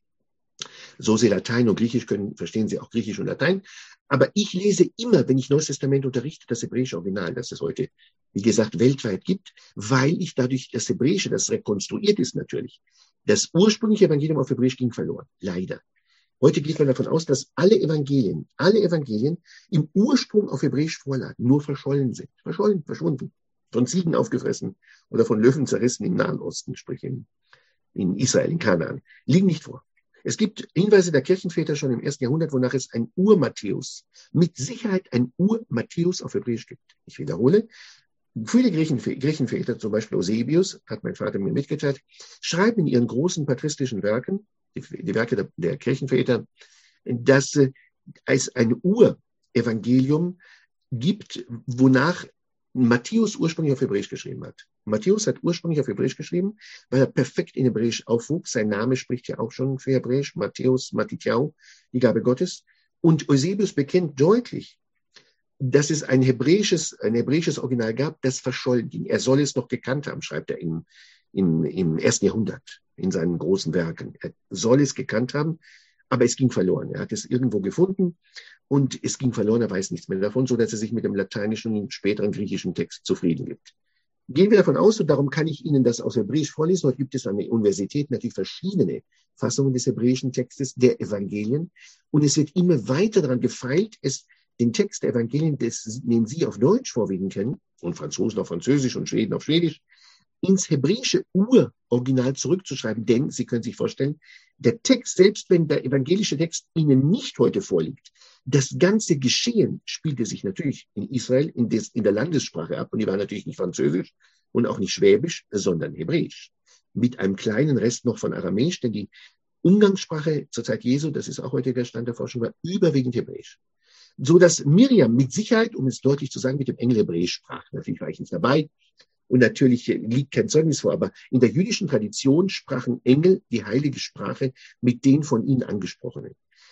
So Sie Latein und Griechisch können, verstehen Sie auch Griechisch und Latein. Aber ich lese immer, wenn ich Neues Testament unterrichte, das hebräische Original, das es heute, wie gesagt, weltweit gibt, weil ich dadurch das Hebräische, das rekonstruiert ist natürlich, das ursprüngliche Evangelium auf Hebräisch ging verloren. Leider. Heute geht man davon aus, dass alle Evangelien, alle Evangelien im Ursprung auf Hebräisch vorlagen, nur verschollen sind. Verschollen, verschwunden. Von Ziegen aufgefressen oder von Löwen zerrissen im Nahen Osten, sprich in, in Israel, in Kanaan. Liegen nicht vor. Es gibt Hinweise der Kirchenväter schon im ersten Jahrhundert, wonach es ein Ur-Matthäus, mit Sicherheit ein Ur-Matthäus auf Hebräisch gibt. Ich wiederhole, viele Kirchenväter, zum Beispiel Eusebius, hat mein Vater mir mitgeteilt, schreiben in ihren großen patristischen Werken, die, die Werke der, der Kirchenväter, dass äh, es ein Ur-Evangelium gibt, wonach Matthäus ursprünglich auf Hebräisch geschrieben hat. Matthäus hat ursprünglich auf Hebräisch geschrieben, weil er perfekt in Hebräisch aufwuchs. Sein Name spricht ja auch schon für Hebräisch, Matthäus, Mattityahu, die Gabe Gottes. Und Eusebius bekennt deutlich, dass es ein hebräisches, ein hebräisches Original gab, das verschollen ging. Er soll es noch gekannt haben, schreibt er im, im, im ersten Jahrhundert in seinen großen Werken. Er soll es gekannt haben, aber es ging verloren. Er hat es irgendwo gefunden und es ging verloren, er weiß nichts mehr davon, so dass er sich mit dem lateinischen und späteren griechischen Text zufrieden gibt. Gehen wir davon aus, und darum kann ich Ihnen das aus Hebräisch vorlesen. Dort gibt es an der Universität natürlich verschiedene Fassungen des hebräischen Textes der Evangelien. Und es wird immer weiter daran gefeilt, es, den Text der Evangelien, des, den Sie auf Deutsch vorwiegend kennen, und Franzosen auf Französisch und Schweden auf Schwedisch, ins hebräische Uroriginal zurückzuschreiben. Denn, Sie können sich vorstellen, der Text, selbst wenn der evangelische Text Ihnen nicht heute vorliegt, das ganze Geschehen spielte sich natürlich in Israel in, des, in der Landessprache ab. Und die war natürlich nicht Französisch und auch nicht Schwäbisch, sondern Hebräisch. Mit einem kleinen Rest noch von Aramäisch, denn die Umgangssprache zur Zeit Jesu, das ist auch heute der Stand der Forschung, war überwiegend Hebräisch. So dass Miriam mit Sicherheit, um es deutlich zu sagen, mit dem Engel Hebräisch sprach. Natürlich war ich nicht dabei. Und natürlich liegt kein Zeugnis vor, aber in der jüdischen Tradition sprachen Engel die heilige Sprache mit den von ihnen angesprochenen.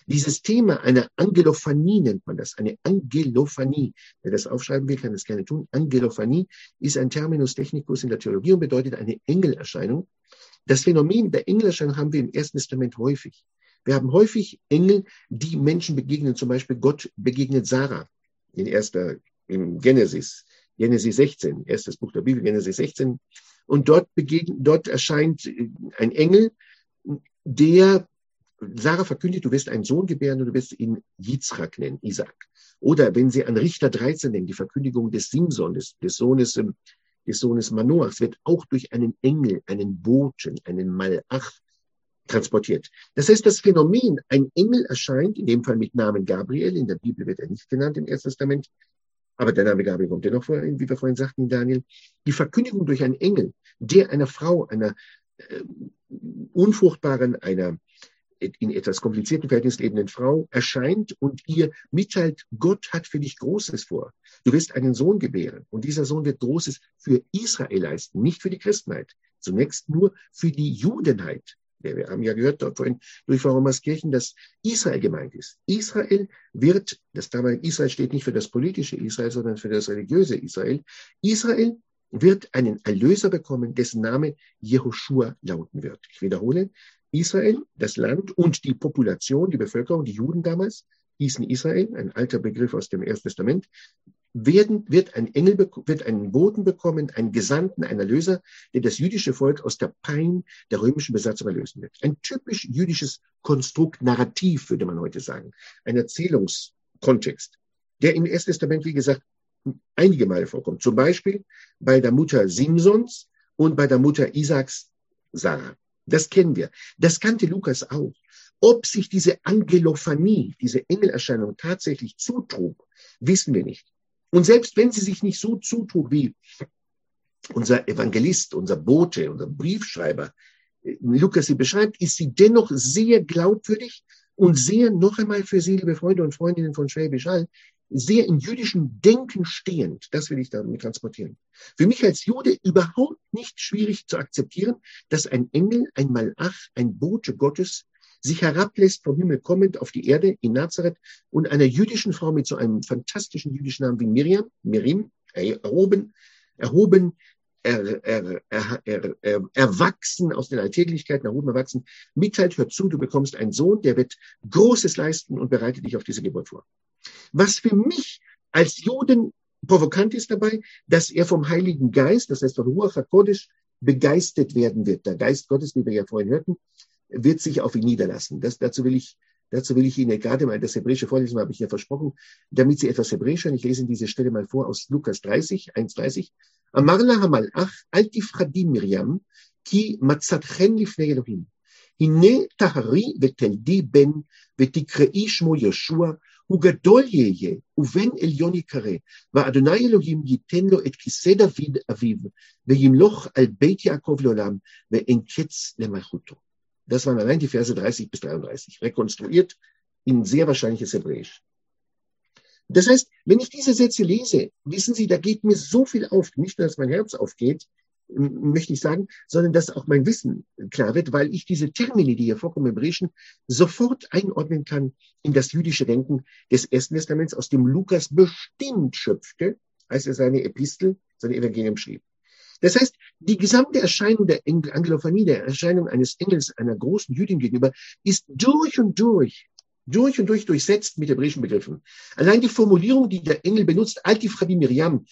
Dieses Thema einer Angelophanie nennt man das, eine Angelophanie. Wer das aufschreiben will, kann das gerne tun. Angelophanie ist ein Terminus technicus in der Theologie und bedeutet eine Engelerscheinung. Das Phänomen der Engelerscheinung haben wir im Ersten Testament häufig. Wir haben häufig Engel, die Menschen begegnen. Zum Beispiel Gott begegnet Sarah in erster, im Genesis, Genesis sechzehn, erstes Buch der Bibel, Genesis sechzehn. Und dort begegnet, dort erscheint ein Engel, der Sarah verkündet, du wirst einen Sohn gebären und du wirst ihn Yitzchak nennen, Isaac. Oder wenn sie an Richter dreizehn denken, die Verkündigung des Simson, des, des Sohnes, des Sohnes Manoachs, wird auch durch einen Engel, einen Boten, einen Malach transportiert. Das heißt, das Phänomen, ein Engel erscheint, in dem Fall mit Namen Gabriel, in der Bibel wird er nicht genannt im Ersten Testament, aber der Name Gabriel kommt dennoch vor, wie wir vorhin sagten, Daniel. Die Verkündigung durch einen Engel, der einer Frau, einer äh, unfruchtbaren, einer in etwas komplizierten Verhältnis lebenden Frau erscheint und ihr mitteilt, Gott hat für dich Großes vor. Du wirst einen Sohn gebären und dieser Sohn wird Großes für Israel leisten, nicht für die Christenheit. Zunächst nur für die Judenheit. Wir haben ja gehört dort vorhin durch Frau Romerskirchen, dass Israel gemeint ist. Israel wird, das damalige Israel steht nicht für das politische Israel, sondern für das religiöse Israel. Israel wird einen Erlöser bekommen, dessen Name Jehoschua lauten wird. Ich wiederhole, Israel, das Land und die Population, die Bevölkerung, die Juden damals, hießen Israel, ein alter Begriff aus dem Ersten Testament, werden, wird ein Engel, wird einen Boten bekommen, einen Gesandten, einen Erlöser, der das jüdische Volk aus der Pein der römischen Besatzung erlösen wird. Ein typisch jüdisches Konstrukt, Narrativ, würde man heute sagen. Ein Erzählungskontext, der im Ersten Testament, wie gesagt, einige Male vorkommt. Zum Beispiel bei der Mutter Simsons und bei der Mutter Isaaks, Sarah. Das kennen wir. Das kannte Lukas auch. Ob sich diese Angelophanie, diese Engelerscheinung tatsächlich zutrug, wissen wir nicht. Und selbst wenn sie sich nicht so zutrug, wie unser Evangelist, unser Bote, unser Briefschreiber Lukas sie beschreibt, ist sie dennoch sehr glaubwürdig und sehr, noch einmal für Sie, liebe Freunde und Freundinnen von Schwäbisch Hall, sehr im jüdischen Denken stehend. Das will ich damit transportieren. Für mich als Jude überhaupt nicht schwierig zu akzeptieren, dass ein Engel, ein Malach, ein Bote Gottes sich herablässt vom Himmel kommend auf die Erde in Nazareth und einer jüdischen Frau mit so einem fantastischen jüdischen Namen wie Miriam, Mirim, erhoben, erhoben, er, er, er, er, er, erwachsen aus den Alltäglichkeiten, erhoben, erwachsen, mitteilt, hör zu, du bekommst einen Sohn, der wird Großes leisten und bereitet dich auf diese Geburt vor. Was für mich als Juden provokant ist dabei, dass er vom Heiligen Geist, das heißt von Ruach HaKodesh, begeistert werden wird. Der Geist Gottes, wie wir ja vorhin hörten, wird sich auf ihn niederlassen. Das, dazu will ich, dazu will ich Ihnen gerade mal das Hebräische vorlesen, habe ich ja versprochen, damit Sie etwas Hebräisch hören. Ich lese Ihnen diese Stelle mal vor aus Lukas dreißig, eins dreißig. Amarla hamalach al tifchadi Miriam, ki matzatchen lifnei Elohim. Hine tahari veteldi ben vetikre'i shmo Yoshua, הוא גדול יהיה, ובן עליון יקרא, ואדוני אלוהים ייתן לו את כיסא דוד אביו, וימלוך על בית יעקב לעולם, ואין קץ למלכותו. Das waren allein die Verse dreißig bis dreiunddreißig, rekonstruiert in sehr wahrscheinliches Hebräisch. Das heißt, wenn ich diese Sätze lese, wissen Sie, da geht mir so viel auf, nicht nur, dass mein Herz aufgeht, möchte ich sagen, sondern dass auch mein Wissen klar wird, weil ich diese Termini, die hier vorkommen im Hebräischen, sofort einordnen kann in das jüdische Denken des Ersten Testaments, aus dem Lukas bestimmt schöpfte, als er seine Epistel, seine Evangelium schrieb. Das heißt, die gesamte Erscheinung der Angelophanie, der Erscheinung eines Engels, einer großen Jüdin gegenüber, ist durch und durch, durch und durch durchsetzt mit hebräischen Begriffen. Allein die Formulierung, die der Engel benutzt, Al-Tifchadi Miriam,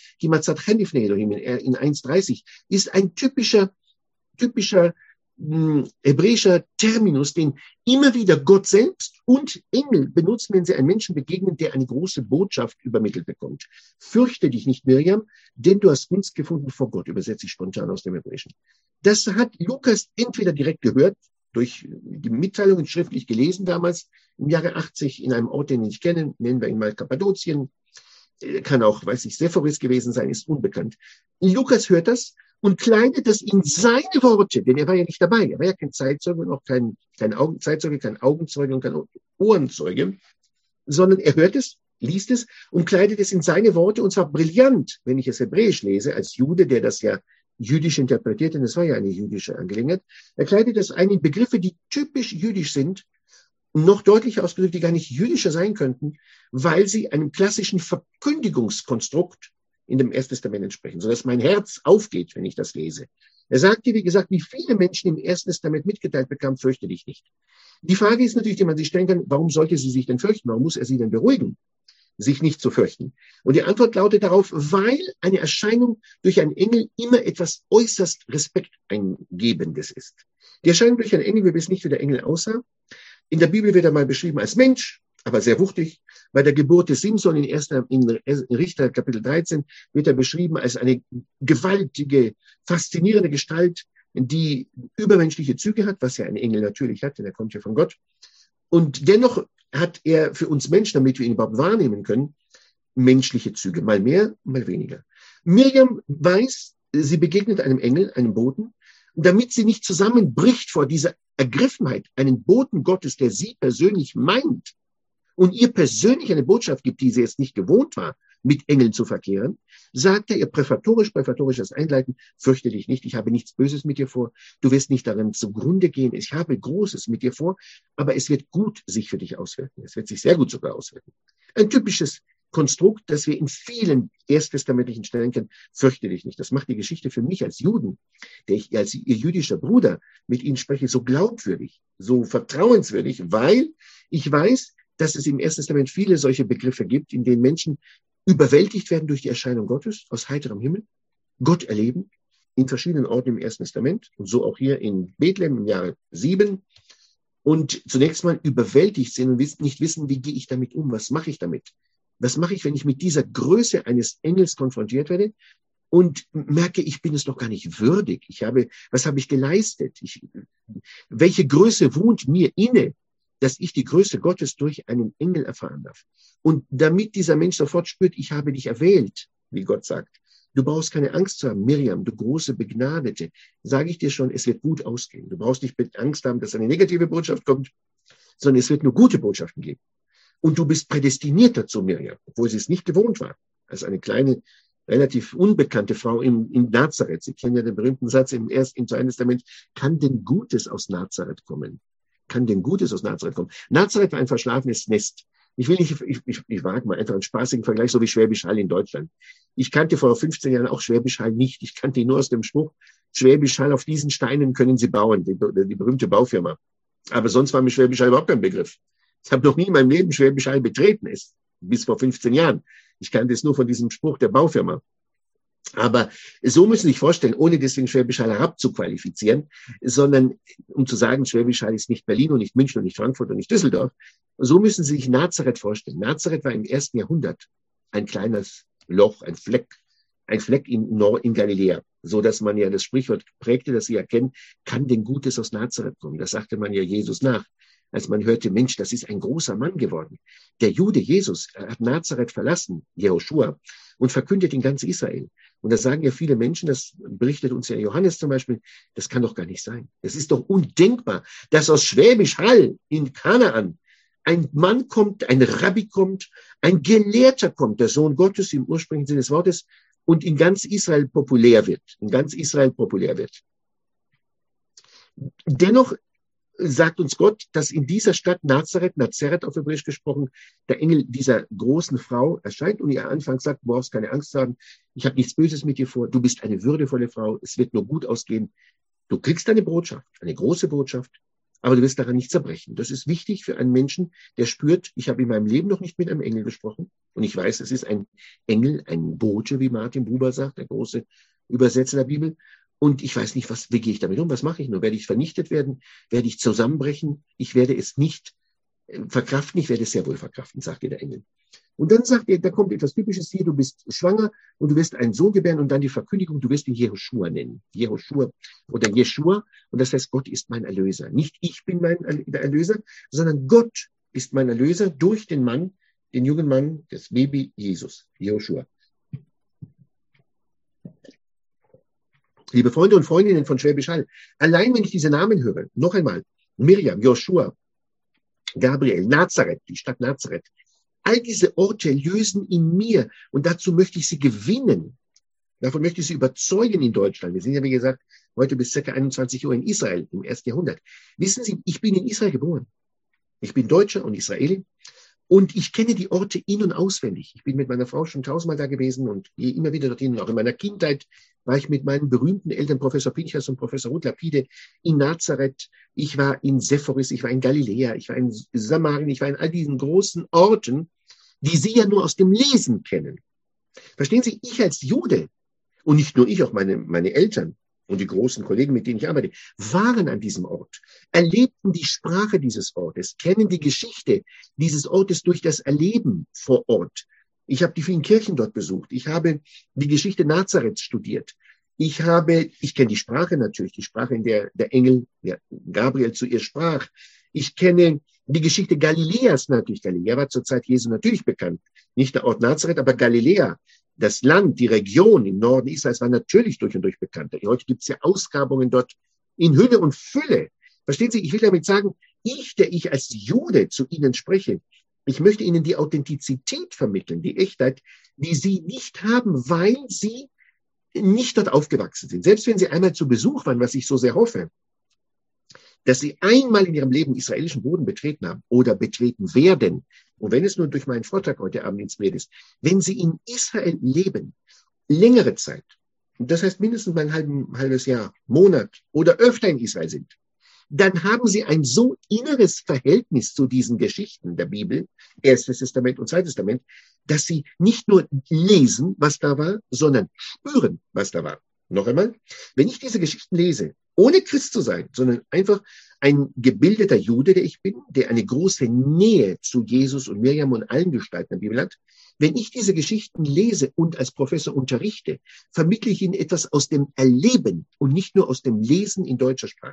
in eins dreißig, ist ein typischer, typischer mh, hebräischer Terminus, den immer wieder Gott selbst und Engel benutzen, wenn sie einem Menschen begegnen, der eine große Botschaft übermittelt bekommt. Fürchte dich nicht, Miriam, denn du hast Gunst gefunden vor Gott, übersetze ich spontan aus dem Hebräischen. Das hat Lukas entweder direkt gehört, durch die Mitteilungen schriftlich gelesen damals, im Jahre achtzig, in einem Ort, den ich kenne, nennen wir ihn mal Kappadokien, kann auch, weiß ich, Sephoris gewesen sein, ist unbekannt. Lukas hört das und kleidet das in seine Worte, denn er war ja nicht dabei, er war ja kein Zeitzeuge und auch kein, kein Augen, Zeitzeuge, kein Augenzeuge und kein Ohrenzeuge, sondern er hört es, liest es und kleidet es in seine Worte, und zwar brillant, wenn ich es hebräisch lese, als Jude, der das ja jüdisch interpretiert, denn es war ja eine jüdische Angelegenheit. Er kleidet das ein in Begriffe, die typisch jüdisch sind noch deutlicher ausgedrückt, die gar nicht jüdischer sein könnten, weil sie einem klassischen Verkündigungskonstrukt in dem Ersten Testament entsprechen, sodass mein Herz aufgeht, wenn ich das lese. Er sagte, wie gesagt, wie viele Menschen im Ersten Testament mitgeteilt bekamen, fürchte dich nicht. Die Frage ist natürlich, die man sich stellen kann, warum sollte sie sich denn fürchten? Warum muss er sie denn beruhigen, sich nicht zu fürchten? Und die Antwort lautet darauf, weil eine Erscheinung durch einen Engel immer etwas äußerst Respekteingebendes ist. Die Erscheinung durch einen Engel, wir wissen nicht, wie der Engel aussah. In der Bibel wird er mal beschrieben als Mensch, aber sehr wuchtig. Bei der Geburt des Simson in, erster, in Richter Kapitel dreizehn wird er beschrieben als eine gewaltige, faszinierende Gestalt, die übermenschliche Züge hat, was ja ein Engel natürlich hat, denn er kommt ja von Gott. Und dennoch hat er für uns Menschen, damit wir ihn überhaupt wahrnehmen können, menschliche Züge, mal mehr, mal weniger. Miriam weiß, sie begegnet einem Engel, einem Boten, und damit sie nicht zusammenbricht vor dieser Ergriffenheit, einen Boten Gottes, der sie persönlich meint und ihr persönlich eine Botschaft gibt, die sie jetzt nicht gewohnt war, mit Engeln zu verkehren, sagt er ihr präfatorisch, präfatorisch das Einleiten, fürchte dich nicht, ich habe nichts Böses mit dir vor, du wirst nicht darin zugrunde gehen, ich habe Großes mit dir vor, aber es wird gut sich für dich auswirken, es wird sich sehr gut sogar auswirken. Ein typisches Konstrukt, das wir in vielen ersttestamentlichen Stellen kennen, fürchte dich nicht. Das macht die Geschichte für mich als Juden, der ich als ihr jüdischer Bruder mit ihnen spreche, so glaubwürdig, so vertrauenswürdig, weil ich weiß, dass es im Ersten Testament viele solche Begriffe gibt, in denen Menschen überwältigt werden durch die Erscheinung Gottes aus heiterem Himmel, Gott erleben, in verschiedenen Orten im Ersten Testament und so auch hier in Bethlehem im Jahre sieben und zunächst mal überwältigt sind und nicht wissen, wie gehe ich damit um, was mache ich damit? Was mache ich, wenn ich mit dieser Größe eines Engels konfrontiert werde und merke, ich bin es doch gar nicht würdig. Ich habe, was habe ich geleistet? Ich, welche Größe wohnt mir inne, dass ich die Größe Gottes durch einen Engel erfahren darf? Und damit dieser Mensch sofort spürt, ich habe dich erwählt, wie Gott sagt. Du brauchst keine Angst zu haben, Miriam, du große Begnadete. Sage ich dir schon, es wird gut ausgehen. Du brauchst nicht Angst haben, dass eine negative Botschaft kommt, sondern es wird nur gute Botschaften geben. Und du bist prädestiniert dazu, Miriam, obwohl sie es nicht gewohnt war. Als eine kleine, relativ unbekannte Frau im, in Nazareth. Sie kennen ja den berühmten Satz im ersten, im Zweiten Testament. Kann denn Gutes aus Nazareth kommen? Kann denn Gutes aus Nazareth kommen? Nazareth war ein verschlafenes Nest. Ich will nicht, ich, ich, ich wage mal einfach einen spaßigen Vergleich, so wie Schwäbisch Hall in Deutschland. Ich kannte vor fünfzehn Jahren auch Schwäbisch Hall nicht. Ich kannte ihn nur aus dem Spruch, Schwäbisch Hall, auf diesen Steinen können Sie bauen, die, die berühmte Baufirma. Aber sonst war mir Schwäbisch Hall überhaupt kein Begriff. Ich habe noch nie in meinem Leben Schwäbisch Hall betreten, ist bis vor fünfzehn Jahren. Ich kannte es nur von diesem Spruch der Baufirma. Aber so müssen Sie sich vorstellen, ohne deswegen Schwäbisch Hall herabzuqualifizieren, sondern um zu sagen, Schwäbisch Hall ist nicht Berlin und nicht München und nicht Frankfurt und nicht Düsseldorf, so müssen Sie sich Nazareth vorstellen. Nazareth war im ersten Jahrhundert ein kleines Loch, ein Fleck, ein Fleck in, Nord in Galiläa, so dass man ja das Sprichwort prägte, dass Sie erkennen, kann denn Gutes aus Nazareth kommen? Das sagte man ja Jesus nach. Als man hörte, Mensch, das ist ein großer Mann geworden. Der Jude Jesus hat Nazareth verlassen, Jehoschua, und verkündet in ganz Israel. Und da sagen ja viele Menschen, das berichtet uns ja Johannes zum Beispiel, das kann doch gar nicht sein. Es ist doch undenkbar, dass aus Schwäbisch Hall in Kanaan ein Mann kommt, ein Rabbi kommt, ein Gelehrter kommt, der Sohn Gottes im ursprünglichen Sinne des Wortes, und in ganz Israel populär wird, in ganz Israel populär wird. Dennoch sagt uns Gott, dass in dieser Stadt Nazareth, Nazareth auf Hebräisch gesprochen, der Engel dieser großen Frau erscheint und ihr anfangs sagt, du brauchst keine Angst haben, ich habe nichts Böses mit dir vor, du bist eine würdevolle Frau, es wird nur gut ausgehen. Du kriegst eine Botschaft, eine große Botschaft, aber du wirst daran nicht zerbrechen. Das ist wichtig für einen Menschen, der spürt, ich habe in meinem Leben noch nicht mit einem Engel gesprochen und ich weiß, es ist ein Engel, ein Bote, wie Martin Buber sagt, der große Übersetzer der Bibel. Und ich weiß nicht, was, wie gehe ich damit um? Was mache ich nur? Werde ich vernichtet werden? Werde ich zusammenbrechen? Ich werde es nicht verkraften. Ich werde es sehr wohl verkraften, sagt ihr der Engel. Und dann sagt er, da kommt etwas Typisches hier. Du bist schwanger und du wirst einen Sohn gebären und dann die Verkündigung, du wirst ihn Jehoschua nennen. Jehoschua oder Jeschua. Und das heißt, Gott ist mein Erlöser. Nicht ich bin mein Erlöser, sondern Gott ist mein Erlöser durch den Mann, den jungen Mann, das Baby Jesus, Jehoschua. Liebe Freunde und Freundinnen von Schwäbisch Hall, allein wenn ich diese Namen höre, noch einmal, Miriam, Joshua, Gabriel, Nazareth, die Stadt Nazareth, all diese Orte lösen in mir und dazu möchte ich sie gewinnen. Davon möchte ich sie überzeugen in Deutschland. Wir sind ja, wie gesagt, heute bis ca. einundzwanzig Uhr in Israel im ersten Jahrhundert. Wissen Sie, ich bin in Israel geboren. Ich bin Deutscher und Israeli. Und ich kenne die Orte in- und auswendig. Ich bin mit meiner Frau schon tausendmal da gewesen und gehe immer wieder dorthin. Und auch in meiner Kindheit war ich mit meinen berühmten Eltern, Professor Pinchas und Professor Ruth Lapide, in Nazareth. Ich war in Sephoris, ich war in Galiläa, ich war in Samarien, ich war in all diesen großen Orten, die Sie ja nur aus dem Lesen kennen. Verstehen Sie, ich als Jude, und nicht nur ich, auch meine, meine Eltern und die großen Kollegen, mit denen ich arbeite, waren an diesem Ort, erlebten die Sprache dieses Ortes, kennen die Geschichte dieses Ortes durch das Erleben vor Ort. Ich habe die vielen Kirchen dort besucht. Ich habe die Geschichte Nazareths studiert. Ich habe, ich kenne die Sprache natürlich, die Sprache, in der der Engel, der Gabriel zu ihr sprach. Ich kenne die Geschichte Galiläas natürlich. Galiläa war zur Zeit Jesu natürlich bekannt. Nicht der Ort Nazareth, aber Galiläa. Das Land, die Region im Norden Israels war natürlich durch und durch bekannt. Heute gibt es ja Ausgrabungen dort in Hülle und Fülle. Verstehen Sie, ich will damit sagen, ich, der ich als Jude zu Ihnen spreche, ich möchte Ihnen die Authentizität vermitteln, die Echtheit, die Sie nicht haben, weil Sie nicht dort aufgewachsen sind. Selbst wenn Sie einmal zu Besuch waren, was ich so sehr hoffe, dass Sie einmal in Ihrem Leben israelischen Boden betreten haben oder betreten werden, und wenn es nur durch meinen Vortrag heute Abend ins Meer ist, wenn Sie in Israel leben, längere Zeit, das heißt mindestens mal ein halben, halbes Jahr, Monat oder öfter in Israel sind, dann haben Sie ein so inneres Verhältnis zu diesen Geschichten der Bibel, Erstes Testament und Zweites Testament, dass Sie nicht nur lesen, was da war, sondern spüren, was da war. Noch einmal, wenn ich diese Geschichten lese, ohne Christ zu sein, sondern einfach ein gebildeter Jude, der ich bin, der eine große Nähe zu Jesus und Miriam und allen Gestalten der Bibel hat, wenn ich diese Geschichten lese und als Professor unterrichte, vermittle ich Ihnen etwas aus dem Erleben und nicht nur aus dem Lesen in deutscher Sprache.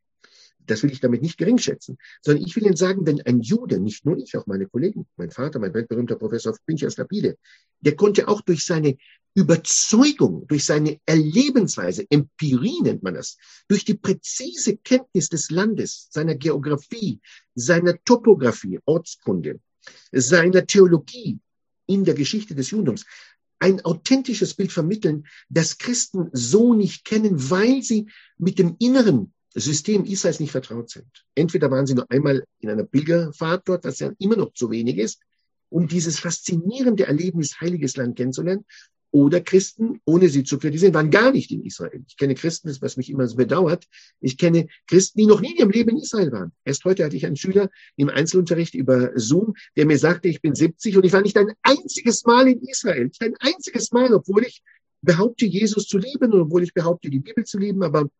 Das will ich damit nicht geringschätzen, sondern ich will Ihnen sagen, wenn ein Jude, nicht nur ich, auch meine Kollegen, mein Vater, mein weltberühmter Professor Pinchas Lapide, der konnte auch durch seine Überzeugung, durch seine Erlebensweise, Empirie nennt man das, durch die präzise Kenntnis des Landes, seiner Geografie, seiner Topographie, Ortskunde, seiner Theologie in der Geschichte des Judentums, ein authentisches Bild vermitteln, das Christen so nicht kennen, weil sie mit dem inneren System Israels nicht vertraut sind. Entweder waren sie nur einmal in einer Pilgerfahrt dort, was ja immer noch zu wenig ist, um dieses faszinierende Erlebnis Heiliges Land kennenzulernen, oder Christen, ohne sie zu kritisieren, waren gar nicht in Israel. Ich kenne Christen, das was mich immer so bedauert, ich kenne Christen, die noch nie in ihrem Leben in Israel waren. Erst heute hatte ich einen Schüler im Einzelunterricht über Zoom, der mir sagte, ich bin siebzig und ich war nicht ein einziges Mal in Israel. Nicht ein einziges Mal, obwohl ich behaupte, Jesus zu lieben und obwohl ich behaupte, die Bibel zu lieben, aber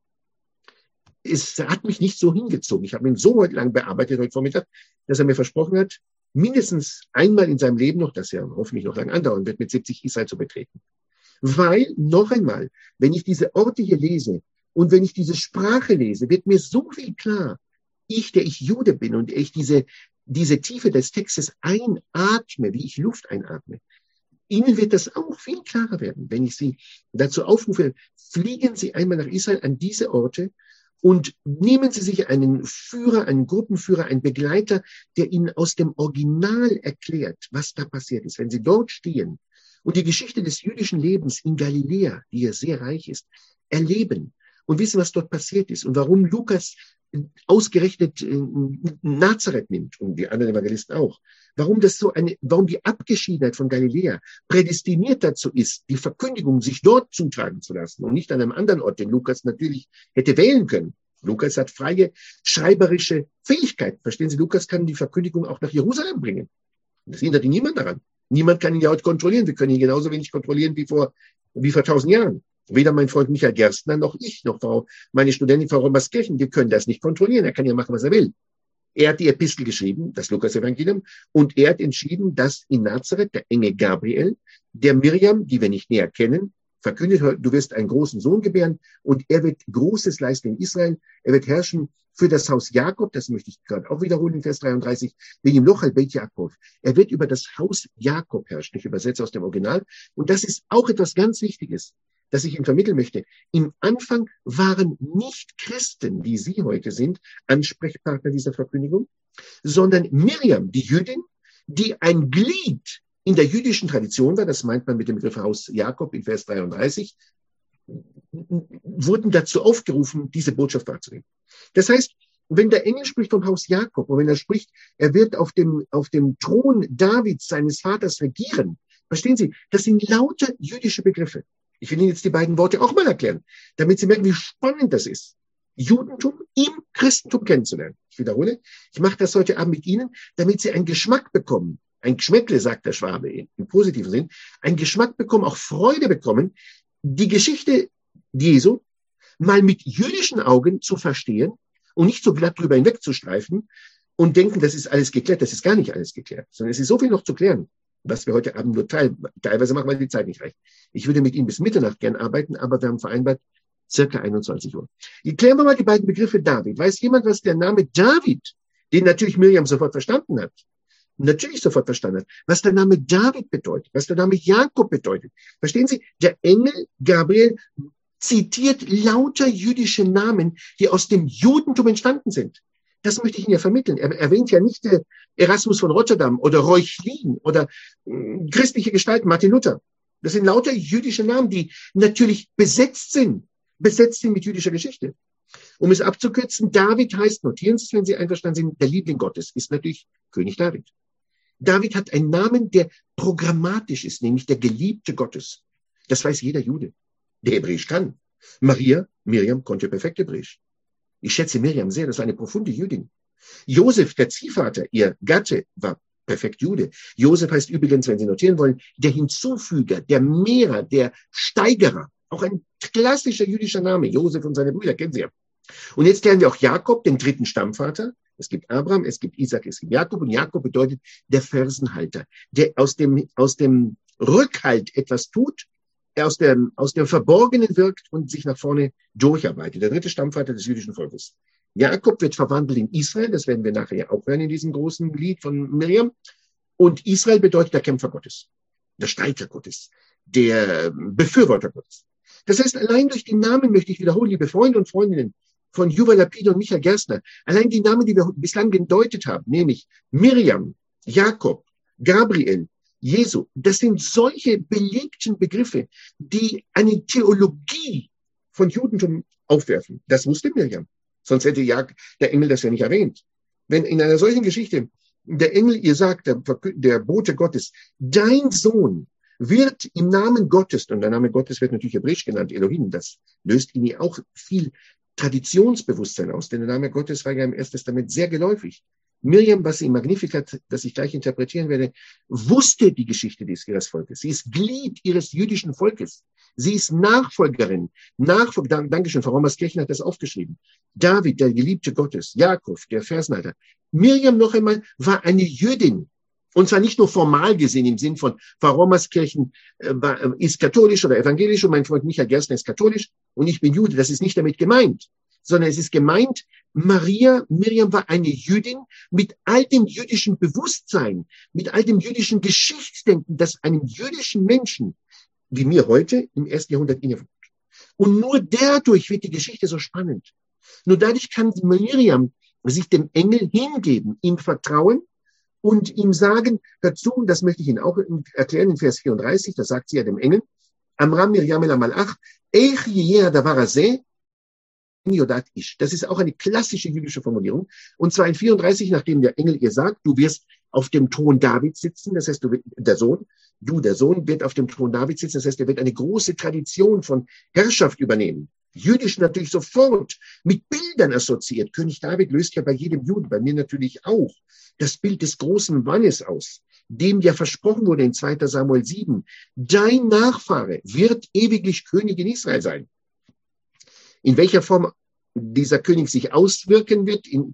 es hat mich nicht so hingezogen. Ich habe ihn so heute lang bearbeitet, heute Vormittag, dass er mir versprochen hat, mindestens einmal in seinem Leben noch, das ja hoffentlich noch lange andauern wird, mit siebzig Israel zu betreten. Weil, noch einmal, wenn ich diese Orte hier lese und wenn ich diese Sprache lese, wird mir so viel klar, ich, der ich Jude bin und ich diese, diese Tiefe des Textes einatme, wie ich Luft einatme, Ihnen wird das auch viel klarer werden, wenn ich Sie dazu aufrufe, fliegen Sie einmal nach Israel an diese Orte und nehmen Sie sich einen Führer, einen Gruppenführer, einen Begleiter, der Ihnen aus dem Original erklärt, was da passiert ist. Wenn Sie dort stehen und die Geschichte des jüdischen Lebens in Galiläa, die ja sehr reich ist, erleben und wissen, was dort passiert ist und warum Lukas ausgerechnet Nazareth nimmt und die anderen Evangelisten auch. Warum das so eine, warum die Abgeschiedenheit von Galiläa prädestiniert dazu ist, die Verkündigung sich dort zutragen zu lassen und nicht an einem anderen Ort, den Lukas natürlich hätte wählen können. Lukas hat freie schreiberische Fähigkeiten. Verstehen Sie, Lukas kann die Verkündigung auch nach Jerusalem bringen. Das hindert ihn niemand daran. Niemand kann ihn ja heute kontrollieren. Wir können ihn genauso wenig kontrollieren wie vor, wie vor tausend Jahren. Weder mein Freund Michael Gerstner, noch ich, noch Frau, meine Studentin Frau Rommerskirchen, wir können das nicht kontrollieren. Er kann ja machen, was er will. Er hat die Epistel geschrieben, das Lukas-Evangelium, und er hat entschieden, dass in Nazareth der Engel Gabriel, der Miriam, die wir nicht näher kennen, verkündet, du wirst einen großen Sohn gebären und er wird Großes leisten in Israel. Er wird herrschen für das Haus Jakob, das möchte ich gerade auch wiederholen in Vers dreiunddreißig, wegen dem Lochal Beit Jakob. Er wird über das Haus Jakob herrschen, ich übersetze aus dem Original. Und das ist auch etwas ganz Wichtiges, das ich Ihnen vermitteln möchte. Im Anfang waren nicht Christen, wie Sie heute sind, Ansprechpartner dieser Verkündigung, sondern Miriam, die Jüdin, die ein Glied in der jüdischen Tradition war, das meint man mit dem Begriff Haus Jakob in Vers dreiunddreißig, wurden dazu aufgerufen, diese Botschaft wahrzunehmen. Das heißt, Und wenn der Engel spricht vom Haus Jakob, und wenn er spricht, er wird auf dem, auf dem Thron Davids, seines Vaters, regieren, verstehen Sie, das sind lauter jüdische Begriffe. Ich will Ihnen jetzt die beiden Worte auch mal erklären, damit Sie merken, wie spannend das ist, Judentum im Christentum kennenzulernen. Ich wiederhole, ich mache das heute Abend mit Ihnen, damit Sie einen Geschmack bekommen, ein Geschmäckle, sagt der Schwabe im positiven Sinn, einen Geschmack bekommen, auch Freude bekommen, die Geschichte Jesu mal mit jüdischen Augen zu verstehen und nicht so glatt drüber hinwegzustreifen und denken, das ist alles geklärt. Das ist gar nicht alles geklärt, sondern es ist so viel noch zu klären, was wir heute Abend nur teil, teilweise machen, weil die Zeit nicht reicht. Ich würde mit Ihnen bis Mitternacht gern arbeiten, aber wir haben vereinbart, circa einundzwanzig Uhr. Klären wir mal die beiden Begriffe David. Weiß jemand, was der Name David, den natürlich Miriam sofort verstanden hat, natürlich sofort verstanden hat, was der Name David bedeutet, was der Name Jakob bedeutet? Verstehen Sie? Der Engel Gabriel zitiert lauter jüdische Namen, die aus dem Judentum entstanden sind. Das möchte ich Ihnen ja vermitteln. Er erwähnt ja nicht äh, Erasmus von Rotterdam oder Reuchlin oder äh, christliche Gestalten, Martin Luther. Das sind lauter jüdische Namen, die natürlich besetzt sind, besetzt sind mit jüdischer Geschichte. Um es abzukürzen, David heißt, notieren Sie es, wenn Sie einverstanden sind, der Liebling Gottes ist natürlich König David. David hat einen Namen, der programmatisch ist, nämlich der Geliebte Gottes. Das weiß jeder Jude, der Hebräisch kann. Maria, Miriam konnte perfekt Hebräisch. Ich schätze Miriam sehr, das war eine profunde Jüdin. Josef, der Ziehvater, ihr Gatte, war perfekt Jude. Josef heißt übrigens, wenn Sie notieren wollen, der Hinzufüger, der Mehrer, der Steigerer. Auch ein klassischer jüdischer Name. Josef und seine Brüder, kennen Sie ja. Und jetzt lernen wir auch Jakob, den dritten Stammvater. Es gibt Abraham, es gibt Isaac, es gibt Jakob. Und Jakob bedeutet der Fersenhalter, der aus dem, aus dem Rückhalt etwas tut, der aus dem, aus dem Verborgenen wirkt und sich nach vorne durcharbeitet. Der dritte Stammvater des jüdischen Volkes. Jakob wird verwandelt in Israel. Das werden wir nachher ja auch hören in diesem großen Lied von Miriam. Und Israel bedeutet der Kämpfer Gottes, der Streiter Gottes, der Befürworter Gottes. Das heißt, allein durch die Namen möchte ich wiederholen, liebe Freunde und Freundinnen von Yuval Lapid und Michael Gerstner, allein die Namen, die wir bislang gedeutet haben, nämlich Miriam, Jakob, Gabriel, Jesu, das sind solche belegten Begriffe, die eine Theologie von Judentum aufwerfen. Das wusste Miriam. Sonst hätte der Engel das ja nicht erwähnt. Wenn in einer solchen Geschichte der Engel ihr sagt, der, der Bote Gottes, dein Sohn wird im Namen Gottes, und der Name Gottes wird natürlich hebräisch genannt, Elohim, das löst in ihr auch viel Traditionsbewusstsein aus, denn der Name Gottes war ja im Ersten Testament sehr geläufig. Miriam, was sie im Magnificat, das ich gleich interpretieren werde, wusste die Geschichte ihres Volkes. Sie ist Glied ihres jüdischen Volkes. Sie ist Nachfolgerin. Nachfolger, Dankeschön, Frau Rommerskirchen hat das aufgeschrieben. David, der Geliebte Gottes. Jakob, der Versenhalter. Miriam noch einmal war eine Jüdin. Und zwar nicht nur formal gesehen im Sinn von Frau Rommerskirchen äh, ist katholisch oder evangelisch und mein Freund Michael Gerstner ist katholisch und ich bin Jude. Das ist nicht damit gemeint, sondern es ist gemeint, Maria, Miriam war eine Jüdin mit all dem jüdischen Bewusstsein, mit all dem jüdischen Geschichtsdenken, das einem jüdischen Menschen, wie mir heute, im ersten Jahrhundert innewohnt. Und nur dadurch wird die Geschichte so spannend. Nur dadurch kann Miriam sich dem Engel hingeben, ihm vertrauen und ihm sagen dazu, und das möchte ich Ihnen auch erklären in Vers vierunddreißig, da sagt sie ja dem Engel, Amram Miriam el Malach, Eich yeh davar hazeh, das ist auch eine klassische jüdische Formulierung. Und zwar in vierunddreißig, nachdem der Engel ihr sagt, du wirst auf dem Thron Davids sitzen, das heißt, du wirst, der Sohn, du, der Sohn, wird auf dem Thron Davids sitzen, das heißt, er wird eine große Tradition von Herrschaft übernehmen. Jüdisch natürlich sofort mit Bildern assoziiert. König David löst ja bei jedem Juden, bei mir natürlich auch, das Bild des großen Mannes aus, dem ja versprochen wurde in zweiter Samuel sieben, dein Nachfahre wird ewiglich König in Israel sein. In welcher Form dieser König sich auswirken wird, in,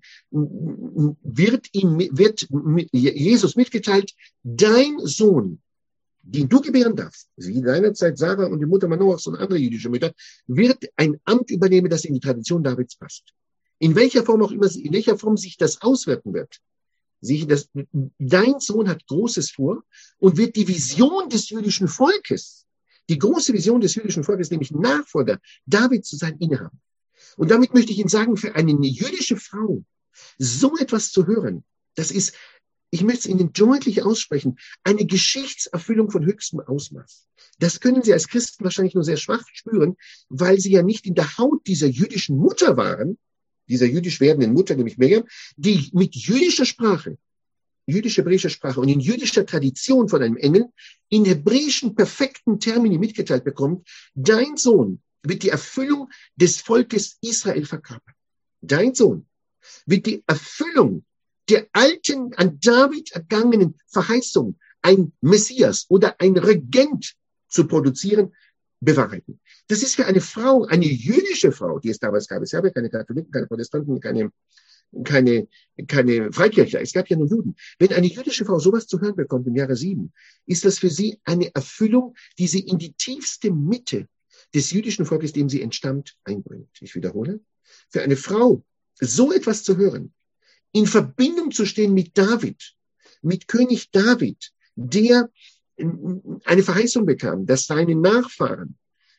wird ihm, wird Jesus mitgeteilt, dein Sohn, den du gebären darfst, wie seinerzeit Sarah und die Mutter Manoachs und andere jüdische Mütter, wird ein Amt übernehmen, das in die Tradition Davids passt. In welcher Form auch immer, in welcher Form sich das auswirken wird. Sich das, dein Sohn hat Großes vor und wird die Vision des jüdischen Volkes, die große Vision des jüdischen Volkes, nämlich Nachfolger David zu sein, innehaben. Und damit möchte ich Ihnen sagen, für eine jüdische Frau so etwas zu hören, das ist, ich möchte es Ihnen deutlich aussprechen, eine Geschichtserfüllung von höchstem Ausmaß. Das können Sie als Christen wahrscheinlich nur sehr schwach spüren, weil Sie ja nicht in der Haut dieser jüdischen Mutter waren, dieser jüdisch werdenden Mutter, nämlich Miriam, die mit jüdischer Sprache, jüdisch-hebräischer Sprache und in jüdischer Tradition von einem Engel in hebräischen perfekten Termini mitgeteilt bekommt, dein Sohn wird die Erfüllung des Volkes Israel verkörpern. Dein Sohn wird die Erfüllung der alten, an David ergangenen Verheißung, ein Messias oder ein Regent zu produzieren, bewahrheiten. Das ist für eine Frau, eine jüdische Frau, die es damals gab. Es gab ja keine Katholiken, keine Protestanten, keine, keine, keine Freikirchler. Es gab ja nur Juden. Wenn eine jüdische Frau sowas zu hören bekommt im Jahre sieben, ist das für sie eine Erfüllung, die sie in die tiefste Mitte des jüdischen Volkes, dem sie entstammt, einbringt. Ich wiederhole. Für eine Frau, so etwas zu hören, in Verbindung zu stehen mit David, mit König David, der eine Verheißung bekam, dass seine Nachfahren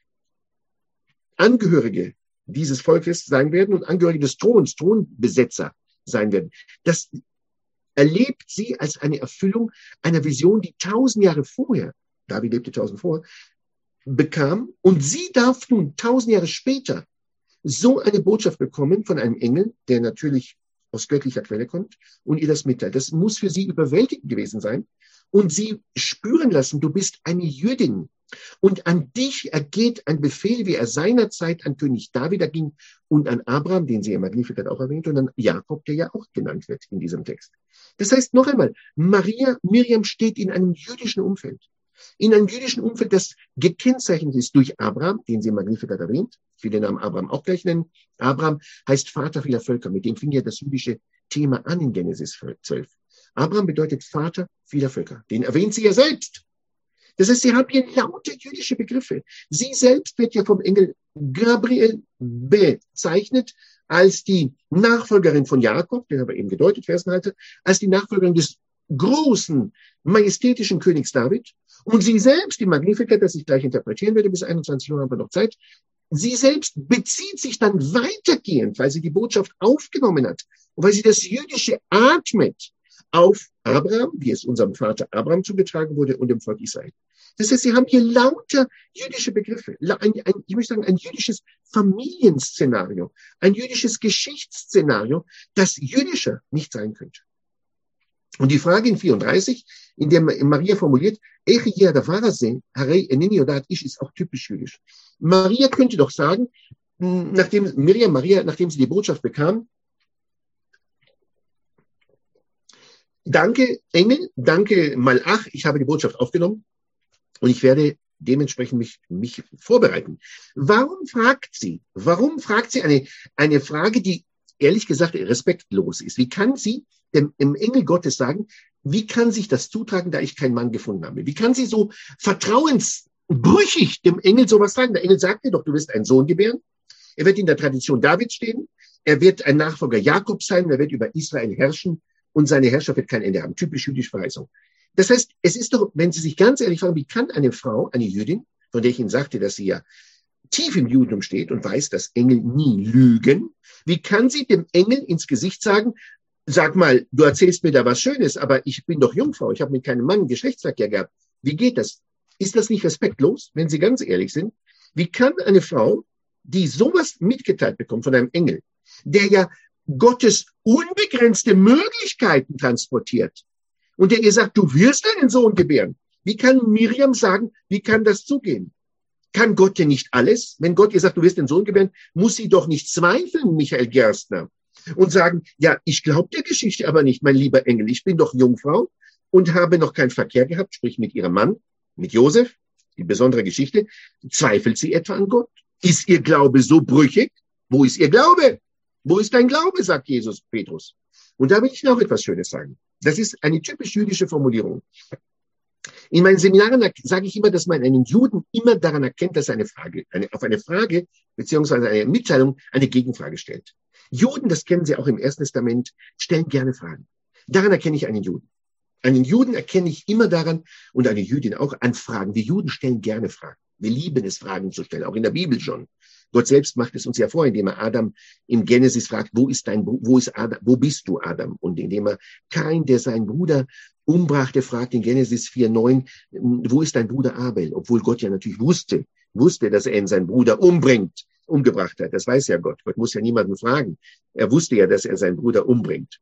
Angehörige dieses Volkes sein werden und Angehörige des Throns, Thronbesetzer sein werden. Das erlebt sie als eine Erfüllung einer Vision, die tausend Jahre vorher, David lebte tausend vor, bekam. Und sie darf nun tausend Jahre später so eine Botschaft bekommen von einem Engel, der natürlich aus göttlicher Quelle kommt und ihr das mitteilt. Das muss für sie überwältigend gewesen sein und sie spüren lassen, du bist eine Jüdin und an dich ergeht ein Befehl, wie er seinerzeit an König David erging und an Abraham, den sie im Magnificat auch erwähnt, und an Jakob, der ja auch genannt wird in diesem Text. Das heißt noch einmal, Maria, Miriam steht in einem jüdischen Umfeld. In einem jüdischen Umfeld, das gekennzeichnet ist durch Abraham, den sie im Magnificat erwähnt. Ich will den Namen Abraham auch gleich nennen. Abraham heißt Vater vieler Völker. Mit dem fing ja das jüdische Thema an in Genesis zwölf. Abraham bedeutet Vater vieler Völker. Den erwähnt sie ja selbst. Das heißt, sie haben hier lauter jüdische Begriffe. Sie selbst wird ja vom Engel Gabriel bezeichnet als die Nachfolgerin von Jakob, den aber eben gedeutet, Versenhalter, als die Nachfolgerin des großen, majestätischen Königs David. Und sie selbst, die Magnificat, das ich gleich interpretieren werde, bis einundzwanzig Uhr haben wir noch Zeit, sie selbst bezieht sich dann weitergehend, weil sie die Botschaft aufgenommen hat und weil sie das Jüdische atmet auf Abraham, wie es unserem Vater Abraham zugetragen wurde, und dem Volk Israel. Das heißt, sie haben hier lauter jüdische Begriffe, ein, ein, ich möchte sagen, ein jüdisches Familienszenario, ein jüdisches Geschichtsszenario, das jüdischer nicht sein könnte. Und die Frage in vierunddreißig, in der Maria formuliert, ist auch typisch jüdisch. Maria könnte doch sagen, nachdem Miriam, Maria, nachdem sie die Botschaft bekam, danke Engel, danke Malach, ich habe die Botschaft aufgenommen und ich werde dementsprechend mich, mich vorbereiten. Warum fragt sie, warum fragt sie eine, eine Frage, die ehrlich gesagt respektlos ist? Wie kann sie dem, dem Engel Gottes sagen, wie kann sich das zutragen, da ich keinen Mann gefunden habe? Wie kann sie so vertrauensbrüchig dem Engel sowas sagen? Der Engel sagt dir doch, du wirst einen Sohn gebären. Er wird in der Tradition Davids stehen. Er wird ein Nachfolger Jakobs sein. Er wird über Israel herrschen und seine Herrschaft wird kein Ende haben. Typisch jüdische Verheißung. Das heißt, es ist doch, wenn Sie sich ganz ehrlich fragen, wie kann eine Frau, eine Jüdin, von der ich Ihnen sagte, dass sie ja tief im Judentum steht und weiß, dass Engel nie lügen, wie kann sie dem Engel ins Gesicht sagen, sag mal, du erzählst mir da was Schönes, aber ich bin doch Jungfrau, ich habe mit keinem Mann Geschlechtsverkehr gehabt. Wie geht das? Ist das nicht respektlos, wenn Sie ganz ehrlich sind? Wie kann eine Frau, die sowas mitgeteilt bekommt von einem Engel, der ja Gottes unbegrenzte Möglichkeiten transportiert und der ihr sagt, du wirst einen Sohn gebären, wie kann Miriam sagen, wie kann das zugehen? Kann Gott denn nicht alles? Wenn Gott ihr sagt, du wirst einen Sohn gebären, muss sie doch nicht zweifeln, Michael Gerstner, und sagen, ja, ich glaube der Geschichte aber nicht, mein lieber Engel, ich bin doch Jungfrau und habe noch keinen Verkehr gehabt, sprich mit ihrem Mann, mit Josef, die besondere Geschichte. Zweifelt sie etwa an Gott? Ist ihr Glaube so brüchig? Wo ist ihr Glaube? Wo ist dein Glaube, sagt Jesus Petrus. Und da will ich noch etwas Schönes sagen. Das ist eine typisch jüdische Formulierung. In meinen Seminaren sage ich immer, dass man einen Juden immer daran erkennt, dass er eine Frage, eine, auf eine Frage beziehungsweise eine Mitteilung eine Gegenfrage stellt. Juden, das kennen Sie auch im Ersten Testament, stellen gerne Fragen. Daran erkenne ich einen Juden. Einen Juden erkenne ich immer daran und eine Jüdin auch an Fragen. Wir Juden stellen gerne Fragen. Wir lieben es, Fragen zu stellen, auch in der Bibel schon. Gott selbst macht es uns ja vor, indem er Adam im Genesis fragt, wo ist dein, wo ist Adam, wo bist du, Adam? Und indem er Kain, der seinen Bruder umbrachte, fragt in Genesis vier neun, wo ist dein Bruder Abel? Obwohl Gott ja natürlich wusste, wusste, dass er ihn seinen Bruder umbringt. umgebracht hat. Das weiß ja Gott. Gott muss ja niemanden fragen. Er wusste ja, dass er seinen Bruder umbringt.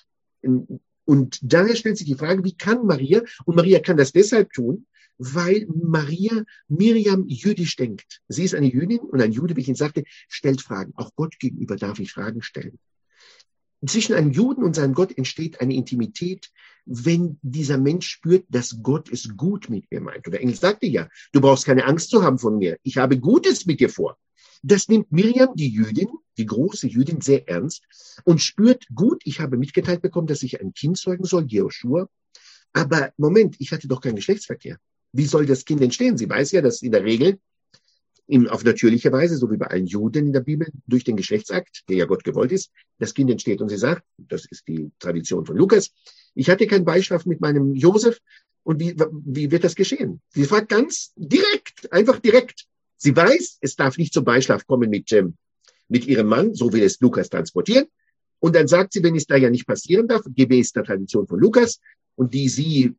Und daher stellt sich die Frage, wie kann Maria, und Maria kann das deshalb tun, weil Maria Miriam jüdisch denkt. Sie ist eine Jüdin und ein Jude, wie ich Ihnen sagte, stellt Fragen. Auch Gott gegenüber darf ich Fragen stellen. Zwischen einem Juden und seinem Gott entsteht eine Intimität, wenn dieser Mensch spürt, dass Gott es gut mit mir meint. Und der Engel sagte ja, du brauchst keine Angst zu haben von mir. Ich habe Gutes mit dir vor. Das nimmt Miriam, die Jüdin, die große Jüdin, sehr ernst und spürt, gut, ich habe mitgeteilt bekommen, dass ich ein Kind zeugen soll, Jehoschua. Aber Moment, ich hatte doch keinen Geschlechtsverkehr. Wie soll das Kind entstehen? Sie weiß ja, dass in der Regel in, auf natürliche Weise, so wie bei allen Juden in der Bibel, durch den Geschlechtsakt, der ja Gott gewollt ist, das Kind entsteht. Und sie sagt, das ist die Tradition von Lukas, ich hatte keinen Beischlaf mit meinem Josef. Und wie, wie wird das geschehen? Sie fragt ganz direkt, einfach direkt. Sie weiß, es darf nicht zum Beischlaf kommen mit, ähm, mit ihrem Mann, so will es Lukas transportieren. Und dann sagt sie, wenn es da ja nicht passieren darf, gemäß der Tradition von Lukas, und die sie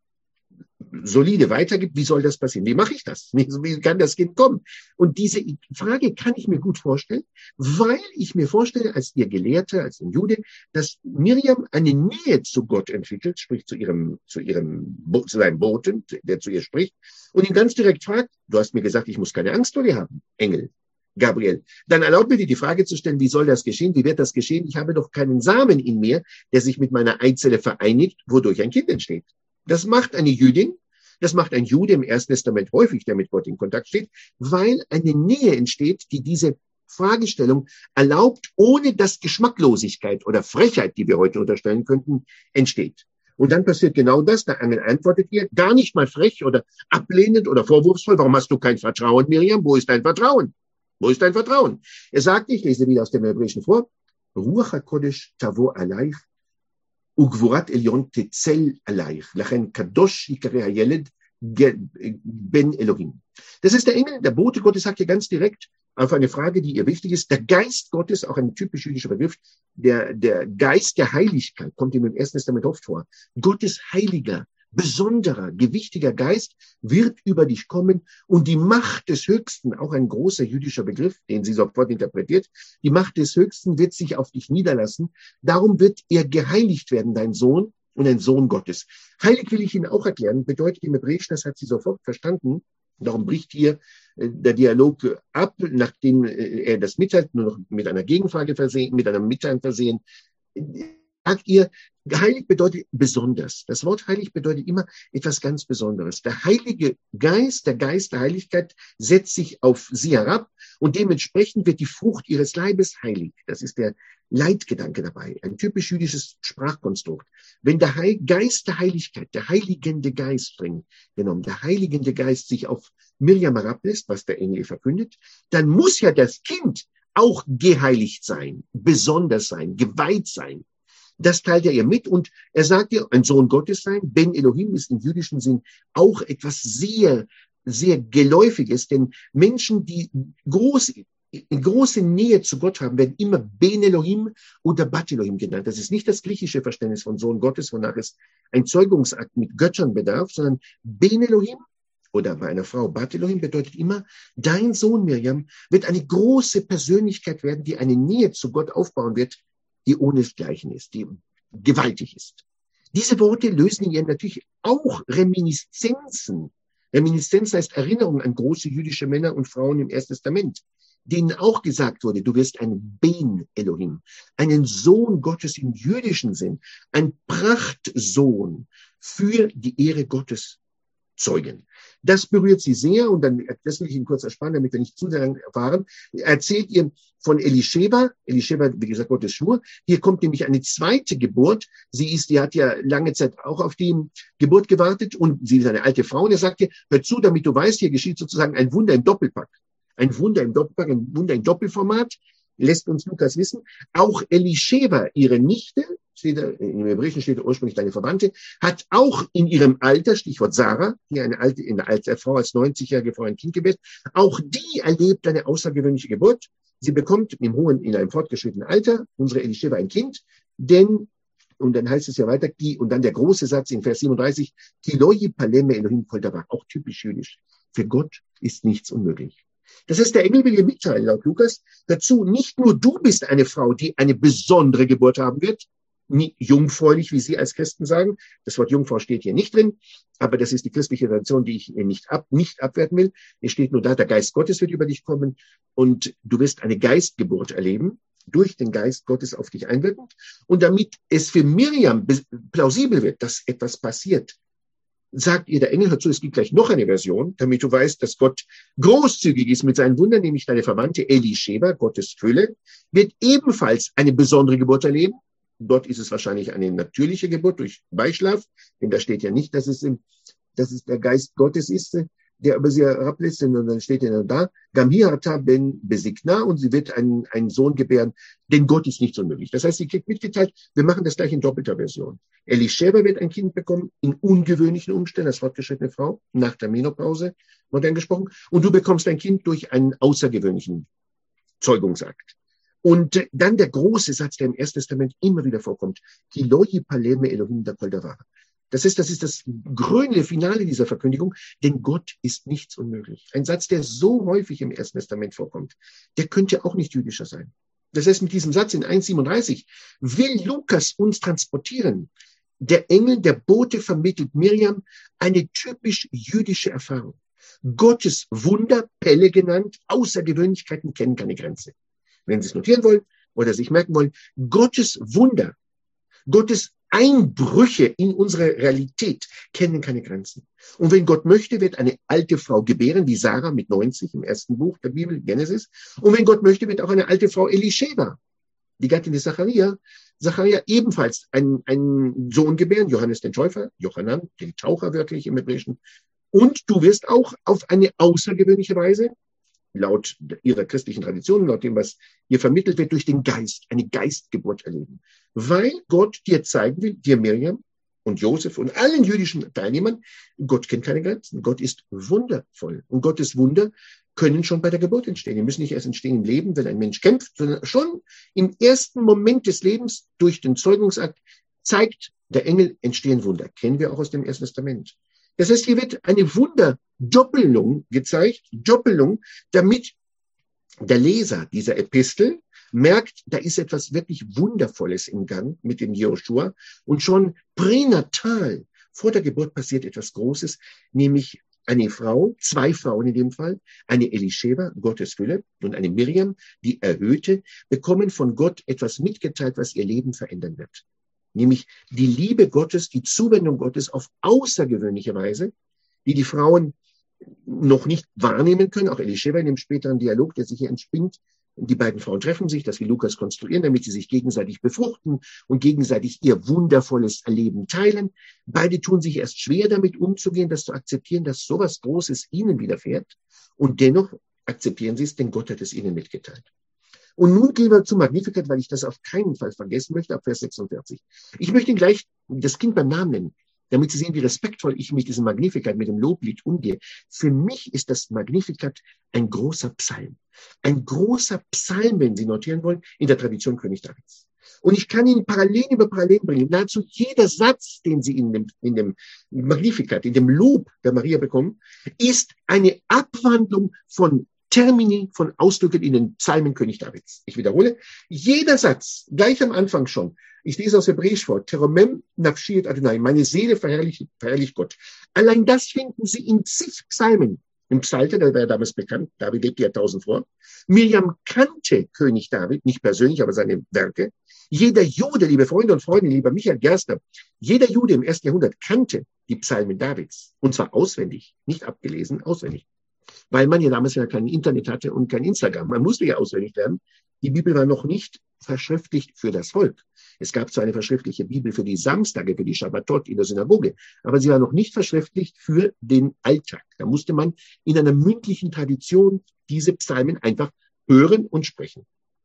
solide weitergibt, wie soll das passieren? Wie mache ich das? Wie, wie kann das Kind kommen? Und diese Frage kann ich mir gut vorstellen, weil ich mir vorstelle, als ihr Gelehrter, als ein Jude, dass Miriam eine Nähe zu Gott entwickelt, sprich zu ihrem, zu ihrem, zu seinem Boten, der zu ihr spricht, und ihn ganz direkt fragt, du hast mir gesagt, ich muss keine Angst vor dir haben, Engel, Gabriel. Dann erlaubt mir dir die Frage zu stellen, wie soll das geschehen? Wie wird das geschehen? Ich habe doch keinen Samen in mir, der sich mit meiner Eizelle vereinigt, wodurch ein Kind entsteht. Das macht eine Jüdin, das macht ein Jude im Ersten Testament häufig, der mit Gott in Kontakt steht, weil eine Nähe entsteht, die diese Fragestellung erlaubt, ohne dass Geschmacklosigkeit oder Frechheit, die wir heute unterstellen könnten, entsteht. Und dann passiert genau das, der Engel antwortet ihr, gar nicht mal frech oder ablehnend oder vorwurfsvoll, warum hast du kein Vertrauen, Miriam? Wo ist dein Vertrauen? Wo ist dein Vertrauen? Er sagt, ich lese wieder aus dem Hebräischen vor, Ruach HaKodesh tavo alaych, וגבורת עליון תצל עלייך, לכן קדוש יקרא הילד Ben Elohim. Das ist der Engel, der Bote Gottes sagt hier ganz direkt auf eine Frage, die ihr wichtig ist. Der Geist Gottes, auch ein typisch jüdischer Begriff, der, der Geist der Heiligkeit, kommt ihm im Ersten Testament oft vor. Gottes heiliger, besonderer, gewichtiger Geist wird über dich kommen und die Macht des Höchsten, auch ein großer jüdischer Begriff, den sie sofort interpretiert, die Macht des Höchsten wird sich auf dich niederlassen. Darum wird er geheiligt werden, dein Sohn und ein Sohn Gottes. Heilig will ich Ihnen auch erklären, bedeutet im Hebräischen, das hat sie sofort verstanden. Darum bricht hier äh, der Dialog ab, nachdem äh, er das mitteilt, nur noch mit einer Gegenfrage versehen, mit einer Mitteilung versehen. Sagt ihr, heilig bedeutet besonders. Das Wort heilig bedeutet immer etwas ganz Besonderes. Der Heilige Geist, der Geist der Heiligkeit setzt sich auf sie herab und dementsprechend wird die Frucht ihres Leibes heilig. Das ist der Leitgedanke dabei, ein typisch jüdisches Sprachkonstrukt. Wenn der Heil- Geist der Heiligkeit, der heiligende Geist streng genommen, der heiligende Geist sich auf Miriam herablässt, was der Engel verkündet, dann muss ja das Kind auch geheiligt sein, besonders sein, geweiht sein. Das teilt er ihr mit und er sagt ihr, ein Sohn Gottes sein. Ben Elohim ist im jüdischen Sinn auch etwas sehr, sehr Geläufiges, denn Menschen, die groß, in große Nähe zu Gott haben, werden immer Ben Elohim oder Bat Elohim genannt. Das ist nicht das griechische Verständnis von Sohn Gottes, wonach es ein Zeugungsakt mit Göttern bedarf, sondern Ben Elohim oder bei einer Frau Bat Elohim bedeutet immer, dein Sohn Miriam wird eine große Persönlichkeit werden, die eine Nähe zu Gott aufbauen wird, die ohnesgleichen ist, die gewaltig ist. Diese Worte lösen in ihr natürlich auch Reminiszenzen. Reminiszenz heißt Erinnerung an große jüdische Männer und Frauen im Ersten Testament, denen auch gesagt wurde, du wirst einen Ben Elohim, einen Sohn Gottes im jüdischen Sinn, ein Prachtsohn für die Ehre Gottes zeugen. Das berührt sie sehr und dann, das will ich Ihnen kurz ersparen, damit wir nicht zu sehr erfahren, erzählt ihr von Elisheba, Elisheba, wie gesagt, Gottes Schwur. Hier kommt nämlich eine zweite Geburt. Sie ist, die hat ja lange Zeit auch auf die Geburt gewartet und sie ist eine alte Frau und er sagt ihr, hör zu, damit du weißt, hier geschieht sozusagen ein Wunder im Doppelpack. Ein Wunder im Doppelpack, ein Wunder im Doppelformat, lässt uns Lukas wissen. Auch Elisheba, ihre Nichte, steht da, im Hebräischen steht ursprünglich deine Verwandte, hat auch in ihrem Alter, Stichwort Sarah, die eine alte, in der Alter Frau als neunzigjährige Frau ein Kind gebärt, auch die erlebt eine außergewöhnliche Geburt. Sie bekommt im hohen, in einem fortgeschrittenen Alter, unsere Elisheba ein Kind, denn, und dann heißt es ja weiter, die, und dann der große Satz in Vers siebenunddreißig, Ki lo yipaleh me Elohim kol davar, auch typisch jüdisch. Für Gott ist nichts unmöglich. Das heißt, der Engel will ihr mitteilen, laut Lukas, dazu, nicht nur du bist eine Frau, die eine besondere Geburt haben wird, nie jungfräulich, wie Sie als Christen sagen. Das Wort Jungfrau steht hier nicht drin, aber das ist die christliche Tradition, die ich nicht, ab, nicht abwerten will. Es steht nur da, der Geist Gottes wird über dich kommen und du wirst eine Geistgeburt erleben, durch den Geist Gottes auf dich einwirkend. Und damit es für Miriam plausibel wird, dass etwas passiert, sagt ihr der Engel, hör zu, es gibt gleich noch eine Version, damit du weißt, dass Gott großzügig ist mit seinen Wundern, nämlich deine Verwandte Elisheba, Gottes Fülle, wird ebenfalls eine besondere Geburt erleben. Dort ist es wahrscheinlich eine natürliche Geburt durch Beischlaf, denn da steht ja nicht, dass es, im, dass es der Geist Gottes ist, der über sie herablässt, sondern dann steht ja da, Gamhiata ben Besikna, und sie wird einen, einen Sohn gebären, denn Gott ist nicht unmöglich. Das heißt, sie kriegt mitgeteilt, wir machen das gleich in doppelter Version. Elisheba wird ein Kind bekommen, in ungewöhnlichen Umständen, als fortgeschrittene Frau, nach der Menopause, modern gesprochen, und du bekommst ein Kind durch einen außergewöhnlichen Zeugungsakt. Und dann der große Satz, der im Ersten Testament immer wieder vorkommt, Ki lo yipaleh Elohim da kol davar. Das ist, das ist das grüne Finale dieser Verkündigung, denn Gott ist nichts unmöglich. Ein Satz, der so häufig im Ersten Testament vorkommt, der könnte auch nicht jüdischer sein. Das heißt, mit diesem Satz in eins siebenunddreißig will Lukas uns transportieren. Der Engel, der Bote vermittelt Miriam eine typisch jüdische Erfahrung. Gottes Wunder, Pelle genannt, Außergewöhnlichkeiten kennen keine Grenze. Wenn Sie es notieren wollen oder sich merken wollen, Gottes Wunder, Gottes Einbrüche in unsere Realität kennen keine Grenzen. Und wenn Gott möchte, wird eine alte Frau gebären, wie Sarah mit neunzig im ersten Buch der Bibel, Genesis. Und wenn Gott möchte, wird auch eine alte Frau Elisheba, die Gattin des Zacharia, Zacharia ebenfalls einen, einen Sohn gebären, Johannes den Täufer, Johannan, den Taucher wörtlich im Hebräischen. Und du wirst auch auf eine außergewöhnliche Weise, laut ihrer christlichen Tradition, laut dem, was hier vermittelt wird, durch den Geist, eine Geistgeburt erleben. Weil Gott dir zeigen will, dir Miriam und Josef und allen jüdischen Teilnehmern, Gott kennt keine Grenzen. Gott ist wundervoll. Und Gottes Wunder können schon bei der Geburt entstehen. Die müssen nicht erst entstehen im Leben, wenn ein Mensch kämpft, sondern schon im ersten Moment des Lebens durch den Zeugungsakt zeigt der Engel, entstehen Wunder. Kennen wir auch aus dem Ersten Testament. Das heißt, hier wird eine Wunderdoppelung gezeigt, Doppelung, damit der Leser dieser Epistel merkt, da ist etwas wirklich Wundervolles im Gang mit dem Joshua. Und schon pränatal vor der Geburt passiert etwas Großes, nämlich eine Frau, zwei Frauen in dem Fall, eine Elisheba, Gottes Fülle, und eine Miriam, die Erhöhte, bekommen von Gott etwas mitgeteilt, was ihr Leben verändern wird. Nämlich die Liebe Gottes, die Zuwendung Gottes auf außergewöhnliche Weise, die die Frauen noch nicht wahrnehmen können, auch Elisheba in dem späteren Dialog, der sich hier entspinnt. Die beiden Frauen treffen sich, das will Lukas konstruieren, damit sie sich gegenseitig befruchten und gegenseitig ihr wundervolles Erleben teilen. Beide tun sich erst schwer damit umzugehen, das zu akzeptieren, dass sowas Großes ihnen widerfährt. Und dennoch akzeptieren sie es, denn Gott hat es ihnen mitgeteilt. Und nun gehen wir zum Magnificat, weil ich das auf keinen Fall vergessen möchte, ab Vers sechsundvierzig. Ich möchte Ihnen gleich das Kind beim Namen nennen, damit Sie sehen, wie respektvoll ich mit diesem Magnificat, mit dem Loblied umgehe. Für mich ist das Magnificat ein großer Psalm. Ein großer Psalm, wenn Sie notieren wollen, in der Tradition König Davids. Und ich kann Ihnen Parallelen über Parallelen bringen. Nahezu jeder Satz, den Sie in dem, in dem Magnificat, in dem Lob der Maria bekommen, ist eine Abwandlung von Termini, von Ausdrücken in den Psalmen König Davids. Ich wiederhole, jeder Satz, gleich am Anfang schon, ich lese aus Hebräisch vor, Teromem nafshi et Adonai, meine Seele verherrlicht, verherrlicht Gott. Allein das finden Sie in zig Psalmen. Im Psalter, der war ja damals bekannt, David lebte Jahrtausend vor. Miriam kannte König David, nicht persönlich, aber seine Werke. Jeder Jude, liebe Freunde und Freunde, lieber Michael Gerster, jeder Jude im ersten Jahrhundert kannte die Psalmen Davids. Und zwar auswendig, nicht abgelesen, auswendig. Weil man ja damals ja kein Internet hatte und kein Instagram. Man musste ja auswendig lernen. Die Bibel war noch nicht verschriftlicht für das Volk. Es gab zwar eine verschriftliche Bibel für die Samstage, für die Schabbatot in der Synagoge, aber sie war noch nicht verschriftlicht für den Alltag. Da musste man in einer mündlichen Tradition diese Psalmen einfach hören und sprechen.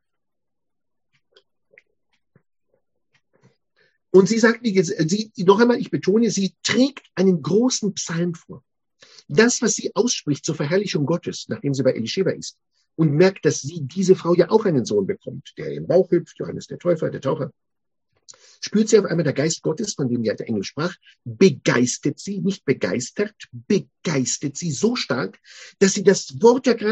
Und sie sagt, sie, noch einmal, ich betone, sie trägt einen großen Psalm vor. Das, was sie ausspricht zur Verherrlichung Gottes, nachdem sie bei Elisheba ist, und merkt, dass sie, diese Frau ja auch einen Sohn bekommt, der im Bauch hüpft, Johannes der Täufer, der Taucher, spürt sie auf einmal der Geist Gottes, von dem ja der Engel sprach, begeistert sie, nicht begeistert, begeistert sie so stark, dass sie das Wort ergreift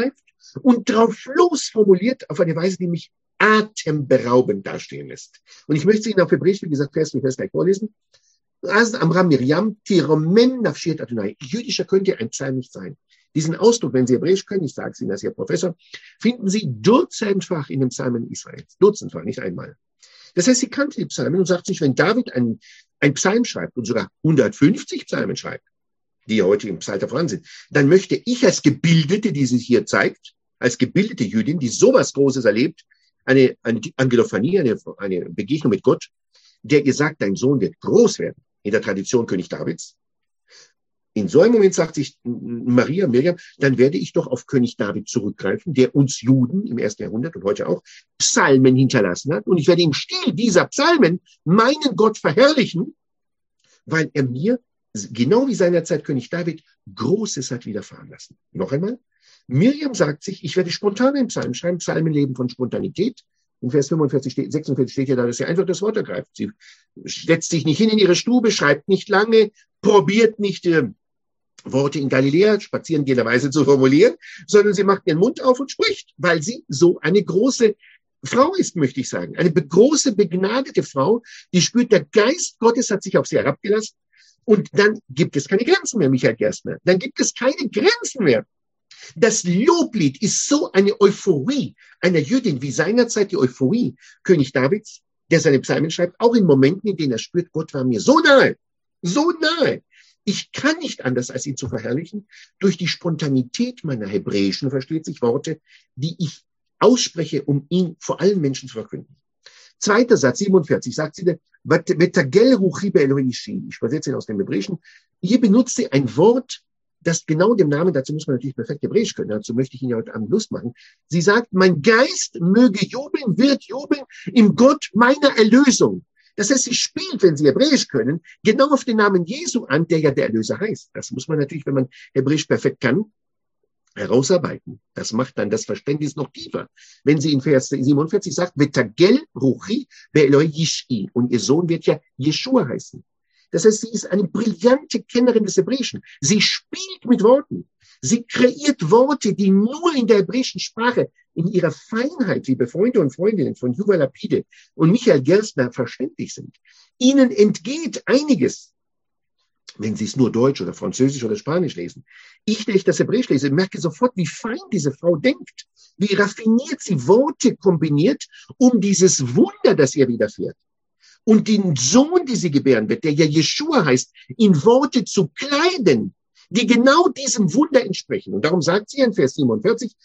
und drauf los formuliert auf eine Weise, die mich atemberaubend dastehen lässt. Und ich möchte Ihnen auf Hebräisch, wie gesagt, Vers für Vers gleich vorlesen. As Amram Miriam, Tiromem Nafshiet Adonai. Jüdischer könnte ein Psalm nicht sein. Diesen Ausdruck, wenn Sie Hebräisch können, ich sage es Ihnen als Ihr Professor, finden Sie dutzendfach in den Psalmen Israels. Dutzendfach, nicht einmal. Das heißt, sie kannte die Psalmen und sagt sich, wenn David ein, ein Psalm schreibt und sogar hundertfünfzig Psalmen schreibt, die ja heute im Psalter voran sind, dann möchte ich als Gebildete, die sich hier zeigt, als gebildete Jüdin, die sowas Großes erlebt, eine, eine Angelophanie, eine, eine Begegnung mit Gott, der ihr sagt, dein Sohn wird groß werden, in der Tradition König Davids. In so einem Moment sagt sich Maria, Miriam, dann werde ich doch auf König David zurückgreifen, der uns Juden im ersten Jahrhundert und heute auch Psalmen hinterlassen hat. Und ich werde im Stil dieser Psalmen meinen Gott verherrlichen, weil er mir, genau wie seinerzeit König David, Großes hat widerfahren lassen. Noch einmal, Miriam sagt sich, ich werde spontan einen Psalm schreiben, Psalmen leben von Spontanität. In Vers fünfundvierzig, steht, sechsundvierzig steht ja da, dass sie einfach das Wort ergreift. Sie setzt sich nicht hin in ihre Stube, schreibt nicht lange, probiert nicht äh, Worte in Galiläa spazierengehenderweise zu formulieren, sondern sie macht ihren Mund auf und spricht, weil sie so eine große Frau ist, möchte ich sagen. Eine be- große, begnadete Frau, die spürt, der Geist Gottes hat sich auf sie herabgelassen. Und dann gibt es keine Grenzen mehr, Michael Gerstner. Dann gibt es keine Grenzen mehr. Das Loblied ist so eine Euphorie einer Jüdin wie seinerzeit die Euphorie König Davids, der seine Psalmen schreibt, auch in Momenten, in denen er spürt, Gott war mir so nahe, so nahe. Ich kann nicht anders, als ihn zu verherrlichen, durch die Spontanität meiner hebräischen, versteht sich, Worte, die ich ausspreche, um ihn vor allen Menschen zu verkünden. Zweiter Satz, siebenundvierzig, sagt sie, ich übersetze ihn aus dem Hebräischen. Hier benutzt sie ein Wort, das genau dem Namen, dazu muss man natürlich perfekt Hebräisch können, dazu möchte ich Ihnen ja heute Abend Lust machen. Sie sagt, mein Geist möge jubeln, wird jubeln im Gott meiner Erlösung. Das heißt, sie spielt, wenn Sie Hebräisch können, genau auf den Namen Jesu an, der ja der Erlöser heißt. Das muss man natürlich, wenn man Hebräisch perfekt kann, herausarbeiten. Das macht dann das Verständnis noch tiefer. Wenn sie in Vers siebenundvierzig sagt, Vetagel Ruchi Be'eloi Yish'i, und ihr Sohn wird ja Jeschua heißen. Das heißt, sie ist eine brillante Kennerin des Hebräischen. Sie spielt mit Worten. Sie kreiert Worte, die nur in der hebräischen Sprache, in ihrer Feinheit, liebe Freunde und Freundinnen von Yuval Lapide und Michael Gerstner, verständlich sind. Ihnen entgeht einiges, wenn Sie es nur Deutsch oder Französisch oder Spanisch lesen. Ich, der ich das Hebräisch lese, merke sofort, wie fein diese Frau denkt, wie raffiniert sie Worte kombiniert, um dieses Wunder, das ihr widerfährt, und den Sohn, die sie gebären wird, der ja Jeschua heißt, in Worte zu kleiden, die genau diesem Wunder entsprechen. Und darum sagt sie in Vers siebenundvierzig,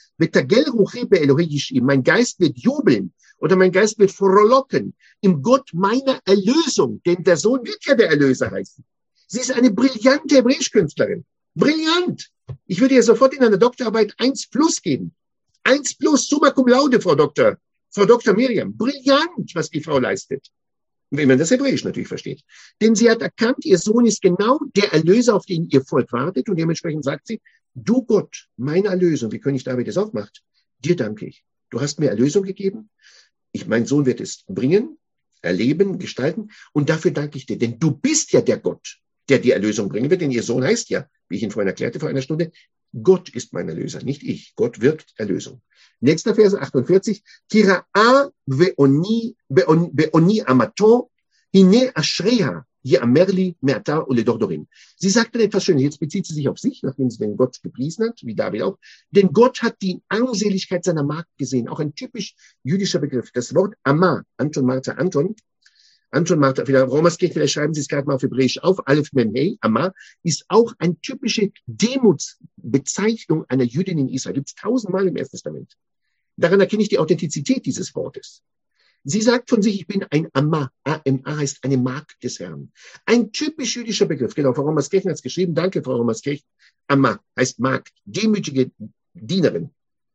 mein Geist wird jubeln oder mein Geist wird frohlocken im Gott meiner Erlösung, denn der Sohn wird ja der Erlöser heißen. Sie ist eine brillante Hebräischkünstlerin. Brillant. Ich würde ihr sofort in einer Doktorarbeit eins plus geben. eins plus, summa cum laude, Frau Doktor, Frau Doktor Miriam. Brillant, was die Frau leistet. Wenn man das Hebräisch natürlich versteht. Denn sie hat erkannt, ihr Sohn ist genau der Erlöser, auf den ihr Volk wartet. Und dementsprechend sagt sie, du Gott, meine Erlösung, wie König David es auch macht, dir danke ich. Du hast mir Erlösung gegeben. Ich, mein Sohn wird es bringen, erleben, gestalten. Und dafür danke ich dir. Denn du bist ja der Gott, der die Erlösung bringen wird. Denn ihr Sohn heißt ja, wie ich ihn vorhin erklärte vor einer Stunde, Gott ist mein Erlöser, nicht ich. Gott wirkt Erlösung. Nächster Vers, achtundvierzig. Kira'a ve'oni, be'oni, be'oni amato, hine ashreha, ye'amerli me'ata uledordorim. Sie sagt dann etwas Schönes. Jetzt bezieht sie sich auf sich, nachdem sie den Gott gepriesen hat, wie David auch. Denn Gott hat die Armseligkeit seiner Magd gesehen. Auch ein typisch jüdischer Begriff. Das Wort Amma, Anton, Martha, Anton, Anton Martha, vielleicht Romerskirche, vielleicht schreiben Sie es gerade mal auf Hebräisch auf, Aleph Mem Hey, Amma, ist auch eine typische Demutsbezeichnung einer Jüdin in Israel. Gibt es tausendmal im Ersten Testament. Daran erkenne ich die Authentizität dieses Wortes. Sie sagt von sich, ich bin ein Amma. A M A heißt eine Magd des Herrn. Ein typisch jüdischer Begriff. Genau, Frau Romerskirche hat es geschrieben. Danke, Frau Romerskirche. Amma heißt Magd, demütige Dienerin.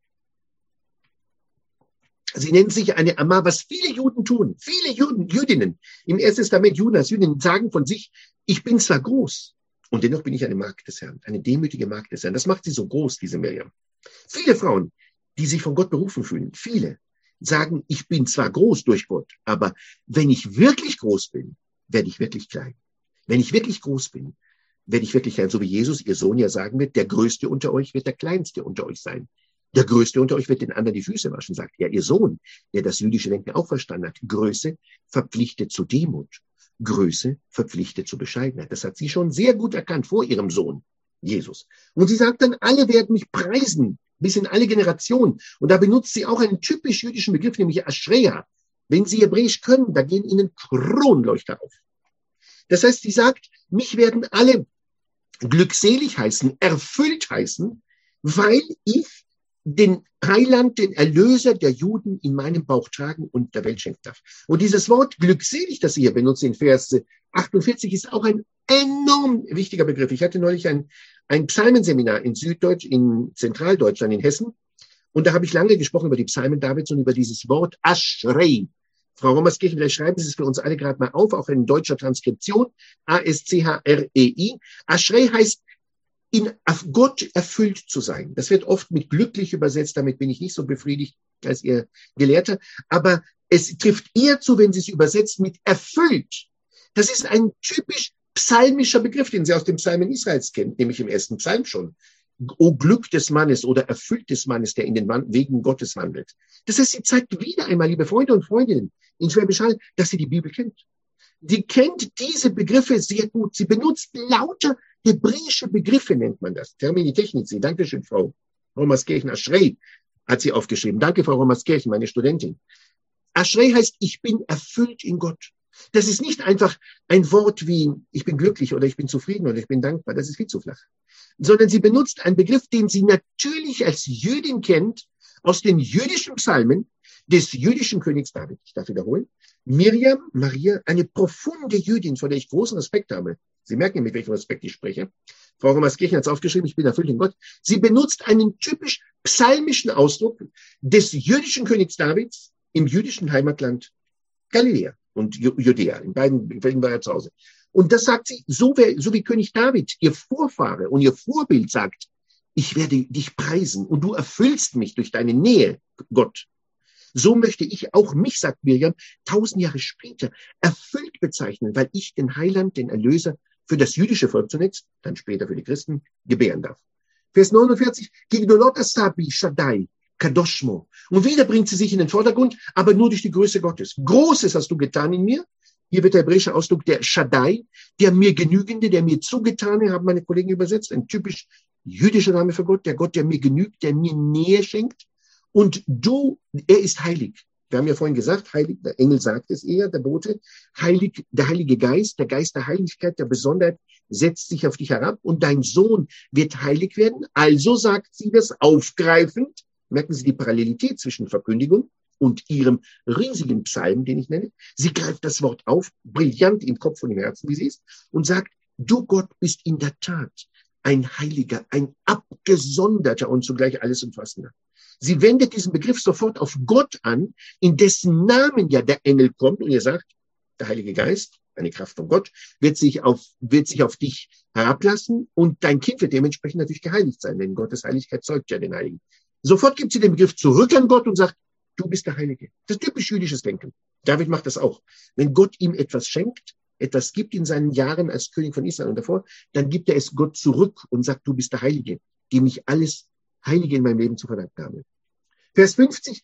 Sie nennt sich eine Amma, was viele Juden tun. Viele Juden, Jüdinnen im Ersten Testament, Juden als Jüdinnen, sagen von sich, ich bin zwar groß und dennoch bin ich eine Magd des Herrn, eine demütige Magd des Herrn. Das macht sie so groß, diese Miriam. Viele Frauen, die sich von Gott berufen fühlen, viele sagen, ich bin zwar groß durch Gott, aber wenn ich wirklich groß bin, werde ich wirklich klein. Wenn ich wirklich groß bin, werde ich wirklich klein. So wie Jesus, ihr Sohn, ja sagen wird, der Größte unter euch wird der Kleinste unter euch sein. Der Größte unter euch wird den anderen die Füße waschen, sagt er. Ihr Sohn, der das jüdische Denken auch verstanden hat. Größe verpflichtet zu Demut. Größe verpflichtet zu Bescheidenheit. Das hat sie schon sehr gut erkannt vor ihrem Sohn, Jesus. Und sie sagt dann, alle werden mich preisen, bis in alle Generationen. Und da benutzt sie auch einen typisch jüdischen Begriff, nämlich Ashreya. Wenn sie Hebräisch können, da gehen ihnen Kronleuchter auf. Das heißt, sie sagt, mich werden alle glückselig heißen, erfüllt heißen, weil ich den Heiland, den Erlöser der Juden in meinem Bauch tragen und der Welt schenken darf. Und dieses Wort glückselig, das sie hier benutzt in Vers achtundvierzig, ist auch ein enorm wichtiger Begriff. Ich hatte neulich ein, ein Psalmenseminar in Süddeutsch, in Zentraldeutschland, in Hessen. Und da habe ich lange gesprochen über die Psalmen Davids und über dieses Wort Aschrei. Frau Rommerskirchen, vielleicht schreiben Sie es für uns alle gerade mal auf, auch in deutscher Transkription. A S C H R E I. Aschrei heißt, in Gott erfüllt zu sein. Das wird oft mit glücklich übersetzt, damit bin ich nicht so befriedigt als Ihr Gelehrter. Aber es trifft eher zu, wenn Sie es übersetzt mit erfüllt. Das ist ein typisch psalmischer Begriff, den Sie aus dem Psalmen Israels kennen, nämlich im ersten Psalm schon. O Glück des Mannes oder erfüllt des Mannes, der in den Wegen Gottes wandelt. Das heißt, sie zeigt wieder einmal, liebe Freunde und Freundinnen, in Schwäbisch Hall, dass sie die Bibel kennt. Die kennt diese Begriffe sehr gut. Sie benutzt lauter hebräische Begriffe, nennt man das. Termini technici. Dankeschön, Frau Rommerskirchen. Aschrei hat sie aufgeschrieben. Danke, Frau Rommerskirchen, meine Studentin. Aschrei heißt, ich bin erfüllt in Gott. Das ist nicht einfach ein Wort wie, ich bin glücklich oder ich bin zufrieden oder ich bin dankbar. Das ist viel zu flach. Sondern sie benutzt einen Begriff, den sie natürlich als Jüdin kennt, aus den jüdischen Psalmen des jüdischen Königs David. Ich darf wiederholen. Miriam, Maria, eine profunde Jüdin, vor der ich großen Respekt habe. Sie merken, mit welchem Respekt ich spreche. Frau Rommerskirchen hat es aufgeschrieben, ich bin erfüllt in Gott. Sie benutzt einen typisch psalmischen Ausdruck des jüdischen Königs Davids im jüdischen Heimatland Galiläa und Judäa. In beiden, in beiden war er zu Hause. Und das sagt sie, so, wie, so wie König David, ihr Vorfahre und ihr Vorbild sagt, ich werde dich preisen und du erfüllst mich durch deine Nähe, Gott. So möchte ich auch mich, sagt Miriam, tausend Jahre später erfüllt bezeichnen, weil ich den Heiland, den Erlöser für das jüdische Volk zunächst, dann später für die Christen, gebären darf. Vers neunundvierzig, Gigdolot Asabi Shaddai Kadoshmo. Und wieder bringt sie sich in den Vordergrund, aber nur durch die Größe Gottes. Großes hast du getan in mir. Hier wird der hebräische Ausdruck der Shaddai, der mir Genügende, der mir Zugetane, haben meine Kollegen übersetzt, ein typisch jüdischer Name für Gott, der Gott, der mir genügt, der mir Nähe schenkt. Und du, er ist heilig. Wir haben ja vorhin gesagt, heilig, der Engel sagt es eher, der Bote, heilig, der Heilige Geist, der Geist der Heiligkeit, der Besonderheit setzt sich auf dich herab und dein Sohn wird heilig werden. Also sagt sie das aufgreifend, merken Sie die Parallelität zwischen Verkündigung und ihrem riesigen Psalm, den ich nenne. Sie greift das Wort auf, brillant im Kopf und im Herzen, wie sie ist, und sagt, du Gott bist in der Tat ein Heiliger, ein Abgesonderter und zugleich alles umfassender. Sie wendet diesen Begriff sofort auf Gott an, in dessen Namen ja der Engel kommt und ihr sagt, der Heilige Geist, eine Kraft von Gott, wird sich auf, wird sich auf dich herablassen und dein Kind wird dementsprechend natürlich geheiligt sein, denn Gottes Heiligkeit zeugt ja den Heiligen. Sofort gibt sie den Begriff zurück an Gott und sagt, du bist der Heilige. Das ist typisch jüdisches Denken. David macht das auch. Wenn Gott ihm etwas schenkt, etwas gibt in seinen Jahren als König von Israel und davor, dann gibt er es Gott zurück und sagt, du bist der Heilige, dem ich alles Heilige in meinem Leben zu verdanken habe. Vers fünfzig,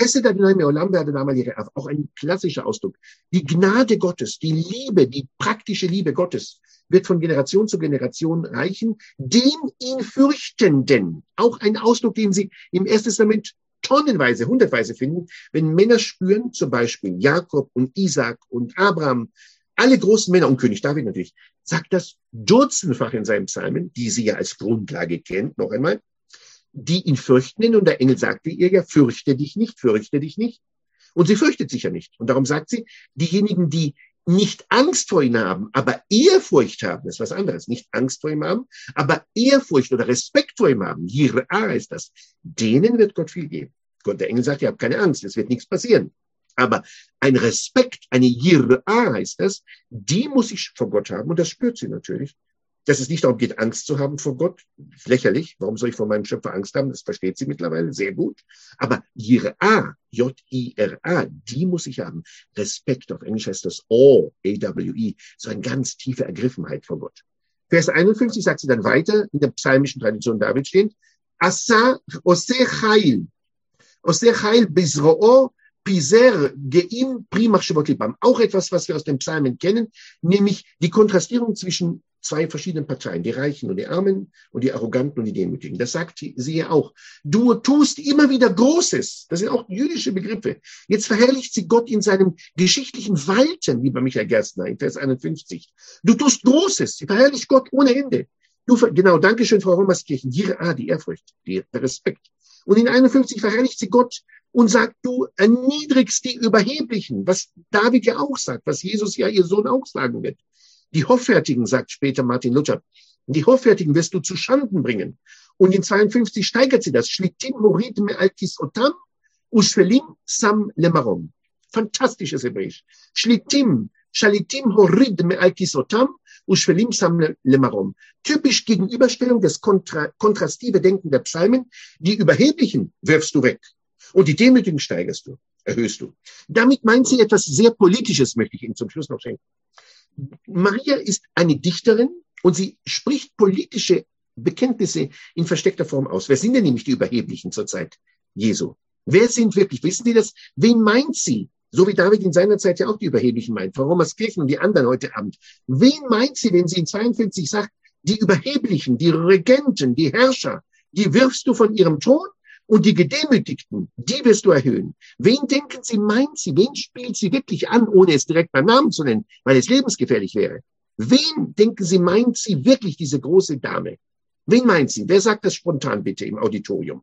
auch ein klassischer Ausdruck. Die Gnade Gottes, die Liebe, die praktische Liebe Gottes wird von Generation zu Generation reichen, den ihn Fürchtenden. Auch ein Ausdruck, den Sie im Ersten Testament tonnenweise, hundertweise finden, wenn Männer spüren, zum Beispiel Jakob und Isaac und Abraham, alle großen Männer und König David natürlich, sagt das dutzendfach in seinen Psalmen, die sie ja als Grundlage kennt, noch einmal, die ihn fürchten, und der Engel sagte ihr ja, fürchte dich nicht, fürchte dich nicht. Und sie fürchtet sich ja nicht. Und darum sagt sie, diejenigen, die nicht Angst vor ihm haben, aber Ehrfurcht haben, das ist was anderes, nicht Angst vor ihm haben, aber Ehrfurcht oder Respekt vor ihm haben, Jirah ist das, denen wird Gott viel geben. Gott, der Engel sagt, ihr habt keine Angst, es wird nichts passieren. Aber ein Respekt, eine Jirah heißt das, die muss ich vor Gott haben, und das spürt sie natürlich. Dass es nicht darum geht, Angst zu haben vor Gott, lächerlich. Warum soll ich vor meinem Schöpfer Angst haben? Das versteht sie mittlerweile sehr gut. Aber Jirah, J I R A, die muss ich haben. Respekt, auf Englisch heißt das Awe, A W E, so eine ganz tiefe Ergriffenheit vor Gott. Vers einundfünfzig sagt sie dann weiter, in der psalmischen Tradition David stehend, Asa Ose Chail, Ose Chail Bizro'o, Piser Geim Primach Shevot Libam. Auch etwas, was wir aus den Psalmen kennen, nämlich die Kontrastierung zwischen zwei verschiedenen Parteien, die Reichen und die Armen und die Arroganten und die Demütigen. Das sagt sie ja auch. Du tust immer wieder Großes. Das sind auch jüdische Begriffe. Jetzt verherrlicht sie Gott in seinem geschichtlichen Walten, wie bei Michael Gerstner in Vers einundfünfzig. Du tust Großes. Sie verherrlicht Gott ohne Ende. Du, genau, Dankeschön, Frau Rommerskirchen. Jira, die Ehrfurcht, die, der Respekt. Und in einundfünfzig verherrlicht sie Gott und sagt, du erniedrigst die Überheblichen, was David ja auch sagt, was Jesus ja ihr Sohn auch sagen wird. Die Hoffärtigen, sagt später Martin Luther, die Hoffärtigen wirst du zu Schanden bringen. Und in zweiundfünfzig steigert sie das. Shlitim horid me alkis otam, ushvelim sam lemarom. Fantastisches Hebräisch. Shlitim, shalitim horid me alkis otam, ushvelim sam lemarom. Typisch Gegenüberstellung des kontra, kontrastive Denken der Psalmen. Die Überheblichen wirfst du weg. Und die Demütigen steigerst du, erhöhst du. Damit meint sie etwas sehr Politisches, möchte ich Ihnen zum Schluss noch schenken. Maria ist eine Dichterin und sie spricht politische Bekenntnisse in versteckter Form aus. Wer sind denn nämlich die Überheblichen zur Zeit Jesu? Wer sind wirklich, wissen Sie das? Wen meint sie? So wie David in seiner Zeit ja auch die Überheblichen meint, Frau Rommerskirchen und die anderen heute Abend. Wen meint sie, wenn sie in zweiundfünfzig sagt, die Überheblichen, die Regenten, die Herrscher, die wirfst du von ihrem Thron? Und die Gedemütigten, die wirst du erhöhen. Wen denken Sie, meint sie? Wen spielt sie wirklich an, ohne es direkt beim Namen zu nennen, weil es lebensgefährlich wäre? Wen denken Sie, meint sie wirklich, diese große Dame? Wen meint sie? Wer sagt das spontan bitte im Auditorium?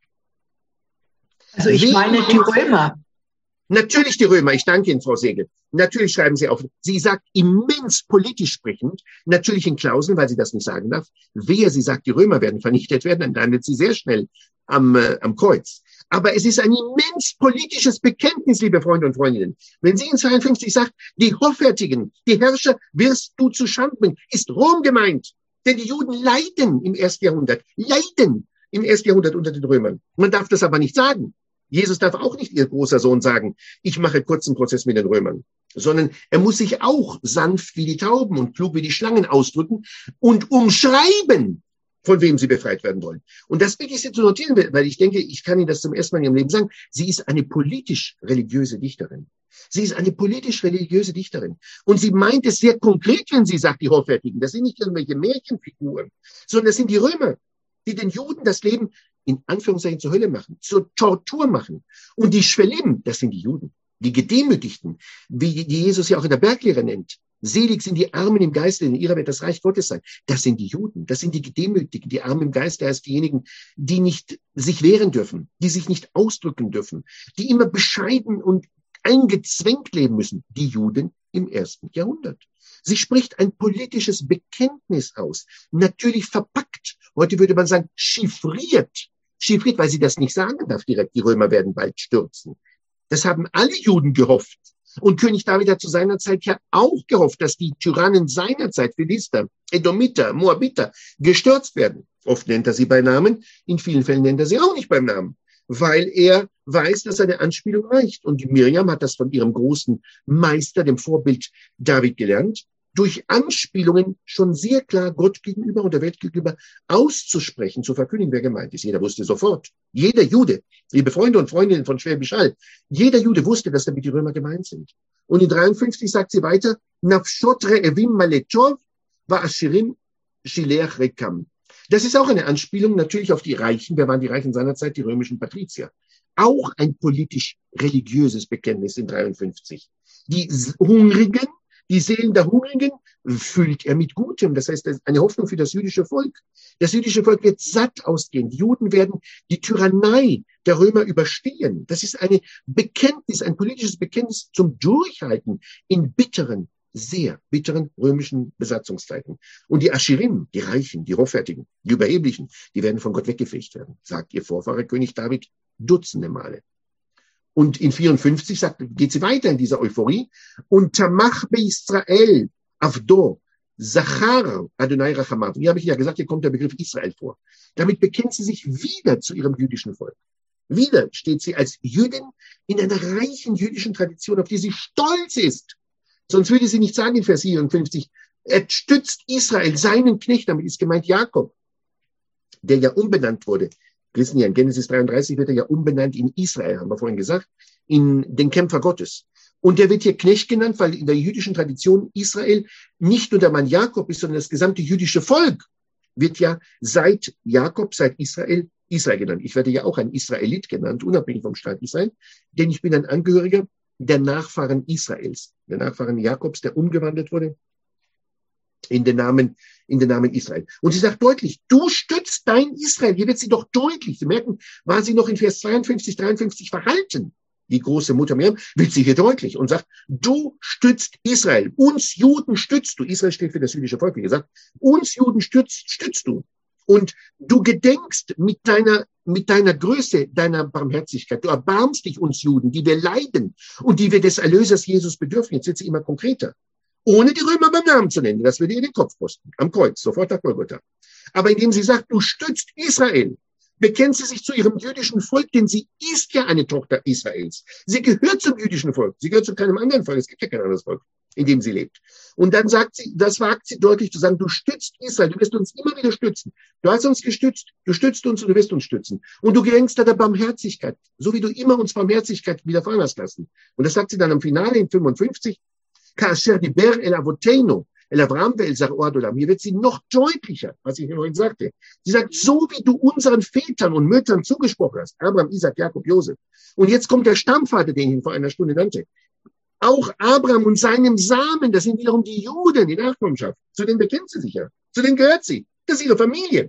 Also ich Wen meine die Römer. Natürlich die Römer, ich danke Ihnen, Frau Segel. Natürlich schreiben Sie auf. Sie sagt immens politisch sprechend, natürlich in Klauseln, weil sie das nicht sagen darf. Wehe, sie sagt, die Römer werden vernichtet werden, dann landet sie sehr schnell am, äh, am Kreuz. Aber es ist ein immens politisches Bekenntnis, liebe Freunde und Freundinnen. Wenn sie in zweiundfünfzig sagt, die Hoffärtigen, die Herrscher wirst du zu Schanden bringen, ist Rom gemeint. Denn die Juden leiden im ersten Jahrhundert, leiden im ersten Jahrhundert unter den Römern. Man darf das aber nicht sagen. Jesus darf auch nicht ihr großer Sohn sagen, ich mache kurzen Prozess mit den Römern, sondern er muss sich auch sanft wie die Tauben und klug wie die Schlangen ausdrücken und umschreiben, von wem sie befreit werden wollen. Und das bitte ich Sie zu notieren, weil ich denke, ich kann Ihnen das zum ersten Mal in Ihrem Leben sagen, sie ist eine politisch-religiöse Dichterin. Sie ist eine politisch-religiöse Dichterin. Und sie meint es sehr konkret, wenn sie sagt, die Hoffärtigen. Das sind nicht irgendwelche Märchenfiguren, sondern das sind die Römer, die den Juden das Leben in Anführungszeichen zur Hölle machen, zur Tortur machen. Und die Schwelim, das sind die Juden, die Gedemütigten, wie die Jesus ja auch in der Berglehre nennt. Selig sind die Armen im Geiste, in ihrer wird das Reich Gottes sein. Das sind die Juden, das sind die Gedemütigten, die Armen im Geiste heißt diejenigen, die nicht sich wehren dürfen, die sich nicht ausdrücken dürfen, die immer bescheiden und eingezwängt leben müssen. Die Juden im ersten Jahrhundert. Sie spricht ein politisches Bekenntnis aus, natürlich verpackt. Heute würde man sagen, chiffriert. Chiffriert, weil sie das nicht sagen darf direkt, die Römer werden bald stürzen. Das haben alle Juden gehofft. Und König David hat zu seiner Zeit ja auch gehofft, dass die Tyrannen seiner Zeit, Philister, Edomiter, Moabiter, gestürzt werden. Oft nennt er sie bei Namen, in vielen Fällen nennt er sie auch nicht beim Namen, weil er weiß, dass eine Anspielung reicht. Und Miriam hat das von ihrem großen Meister, dem Vorbild David, gelernt, durch Anspielungen schon sehr klar Gott gegenüber und der Welt gegenüber auszusprechen, zu verkündigen, wer gemeint ist. Jeder wusste sofort. Jeder Jude, liebe Freunde und Freundinnen von Schwäbisch Hall, jeder Jude wusste, dass damit die Römer gemeint sind. Und in dreiundfünfzig sagt sie weiter, Nafshot re'evim maletov va'ashirim shileach rekam. Das ist auch eine Anspielung natürlich auf die Reichen. Wer waren die Reichen seiner Zeit? Die römischen Patrizier. Auch ein politisch-religiöses Bekenntnis in dreiundfünfzig. Die Hungrigen, die Seelen der Hungrigen füllt er mit Gutem. Das heißt, das ist eine Hoffnung für das jüdische Volk. Das jüdische Volk wird satt ausgehen. Die Juden werden die Tyrannei der Römer überstehen. Das ist eine Bekenntnis, ein politisches Bekenntnis zum Durchhalten in bitteren, sehr bitteren römischen Besatzungszeiten. Und die Aschirim, die Reichen, die Hoffärtigen, die Überheblichen, die werden von Gott weggefegt werden, sagt ihr Vorfahrer König David dutzende Male. Und in vierundfünfzig sagt, geht sie weiter in dieser Euphorie. Und Tamach be Israel, Avdo, Zachar, Adonai Rachamav. Hier habe ich ja gesagt, hier kommt der Begriff Israel vor. Damit bekennt sie sich wieder zu ihrem jüdischen Volk. Wieder steht sie als Jüdin in einer reichen jüdischen Tradition, auf die sie stolz ist. Sonst würde sie nicht sagen in Vers vierundfünfzig, er stützt Israel, seinen Knecht, damit ist gemeint Jakob. der ja umbenannt wurde. Wir wissen ja, in Genesis dreiunddreißig wird er ja umbenannt in Israel, haben wir vorhin gesagt, in den Kämpfer Gottes. Und der wird hier Knecht genannt, weil in der jüdischen Tradition Israel nicht nur der Mann Jakob ist, sondern das gesamte jüdische Volk wird ja seit Jakob, seit Israel, Israel genannt. Ich werde ja auch ein Israelit genannt, unabhängig vom Staat Israel, denn ich bin ein Angehöriger der Nachfahren Israels, der Nachfahren Jakobs, der umgewandelt wurde in den Namen, in den Namen Israel. Und sie sagt deutlich, du stützt dein Israel. Hier wird sie doch deutlich. Sie merken, war sie noch in Vers zweiundfünfzig, dreiundfünfzig verhalten. Die große Mutter Miriam wird sie hier deutlich und sagt, du stützt Israel. Uns Juden stützt du. Israel steht für das jüdische Volk, wie gesagt. Uns Juden stützt, stützt du. Und du gedenkst mit deiner, mit deiner Größe, deiner Barmherzigkeit. Du erbarmst dich uns Juden, die wir leiden und die wir des Erlösers Jesus bedürfen. Jetzt wird sie immer konkreter. Ohne die Römer beim Namen zu nennen, das würde ihr den Kopf kosten. Am Kreuz, sofort nach Golgotha. Aber indem sie sagt, du stützt Israel, bekennt sie sich zu ihrem jüdischen Volk, denn sie ist ja eine Tochter Israels. Sie gehört zum jüdischen Volk. Sie gehört zu keinem anderen Volk. Es gibt ja kein anderes Volk, in dem sie lebt. Und dann sagt sie, das wagt sie deutlich zu sagen, du stützt Israel, du wirst uns immer wieder stützen. Du hast uns gestützt, du stützt uns und du wirst uns stützen. Und du gedenkst deiner Barmherzigkeit, so wie du immer uns Barmherzigkeit widerfahren hast lassen. Und das sagt sie dann am Finale in fünfundfünfzig. Kasher diber el avotenu, el Avraham ve'el zar'o ad olam. Hier wird sie noch deutlicher, was ich vorhin sagte. Sie sagt, so wie du unseren Vätern und Müttern zugesprochen hast, Abraham, Isaac, Jakob, Josef. Und jetzt kommt der Stammvater, den ich vor einer Stunde nannte. Auch Abraham und seinem Samen, das sind wiederum die Juden, die Nachkommenschaft. Zu denen bekennt sie sich ja. Zu denen gehört sie. Das ist ihre Familie.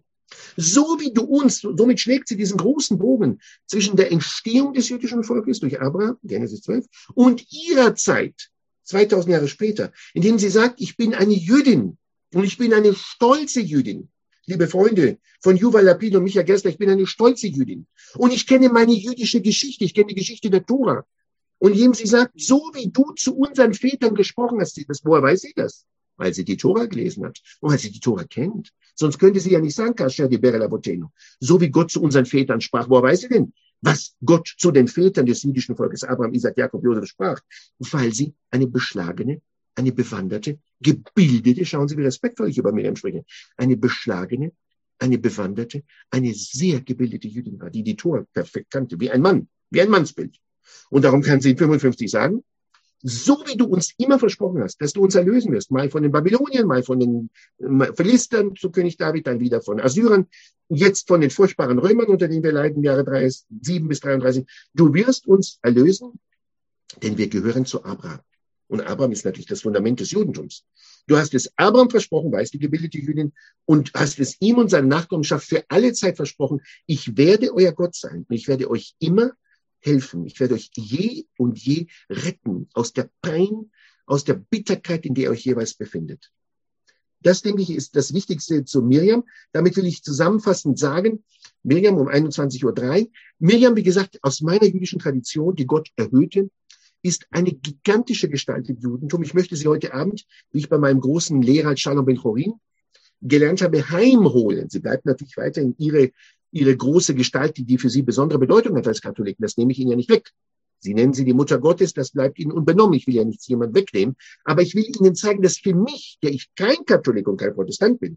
So wie du uns, somit schlägt sie diesen großen Bogen zwischen der Entstehung des jüdischen Volkes durch Abraham, Genesis zwölf, und ihrer Zeit, zweitausend Jahre später, indem sie sagt, ich bin eine Jüdin und ich bin eine stolze Jüdin. Liebe Freunde von Yuval Lapid und Micha Gessler, ich bin eine stolze Jüdin. Und ich kenne meine jüdische Geschichte, ich kenne die Geschichte der Tora. Und indem sie sagt, so wie du zu unseren Vätern gesprochen hast, das, woher weiß sie das? Weil sie die Tora gelesen hat und weil sie die Tora kennt. Sonst könnte sie ja nicht sagen, Kasher diber el avotenu. So wie Gott zu unseren Vätern sprach, woher weiß sie denn, was Gott zu den Vätern des jüdischen Volkes, Abraham, Isaac, Jakob, Josef, sprach? Weil sie eine beschlagene, eine bewanderte, gebildete, schauen Sie, wie respektvoll ich über Miriam spreche, eine beschlagene, eine bewanderte, eine sehr gebildete Jüdin war, die die Tora perfekt kannte, wie ein Mann, wie ein Mannsbild. Und darum kann sie in fünfundfünfzig sagen, so wie du uns immer versprochen hast, dass du uns erlösen wirst, mal von den Babyloniern, mal von den Philistern zu König David, dann wieder von Assyrern, jetzt von den furchtbaren Römern, unter denen wir leiden, Jahre sieben bis dreiunddreißig. Du wirst uns erlösen, denn wir gehören zu Abraham. Und Abraham ist natürlich das Fundament des Judentums. Du hast es Abraham versprochen, weißt die gebildete Jüdin, und hast es ihm und seiner Nachkommenschaft für alle Zeit versprochen, ich werde euer Gott sein und ich werde euch immer helfen. Ich werde euch je und je retten aus der Pein, aus der Bitterkeit, in der ihr euch jeweils befindet. Das, denke ich, ist das Wichtigste zu Miriam. Damit will ich zusammenfassend sagen, Miriam um einundzwanzig Uhr drei. Miriam, wie gesagt, aus meiner jüdischen Tradition, die Gott erhöhte, ist eine gigantische Gestalt im Judentum. Ich möchte sie heute Abend, wie ich bei meinem großen Lehrer Shalom Ben Chorin gelernt habe, heimholen. Sie bleibt natürlich weiterhin ihre ihre große Gestalt, die für sie besondere Bedeutung hat als Katholiken. Das nehme ich Ihnen ja nicht weg. Sie nennen sie die Mutter Gottes, das bleibt Ihnen unbenommen. Ich will ja nichts jemand wegnehmen. Aber ich will Ihnen zeigen, dass für mich, der ich kein Katholik und kein Protestant bin,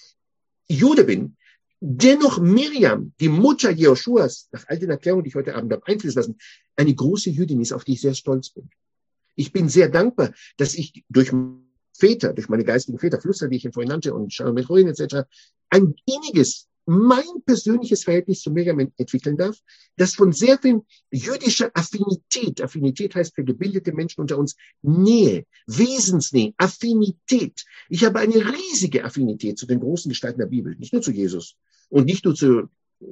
Jude bin, dennoch Miriam, die Mutter Jehoschuas, nach all den Erklärungen, die ich heute Abend habe einfließen lassen, eine große Jüdin ist, auf die ich sehr stolz bin. Ich bin sehr dankbar, dass ich durch Väter, durch meine geistigen Väter, Flüster, wie ich ihn vorhin nannte, und Shalom Ben Chorin et cetera, ein inniges, mein persönliches Verhältnis zu Miriam entwickeln darf, das von sehr viel jüdischer Affinität, Affinität heißt für gebildete Menschen unter uns, Nähe, Wesensnähe, Affinität. Ich habe eine riesige Affinität zu den großen Gestalten der Bibel, nicht nur zu Jesus und nicht nur zu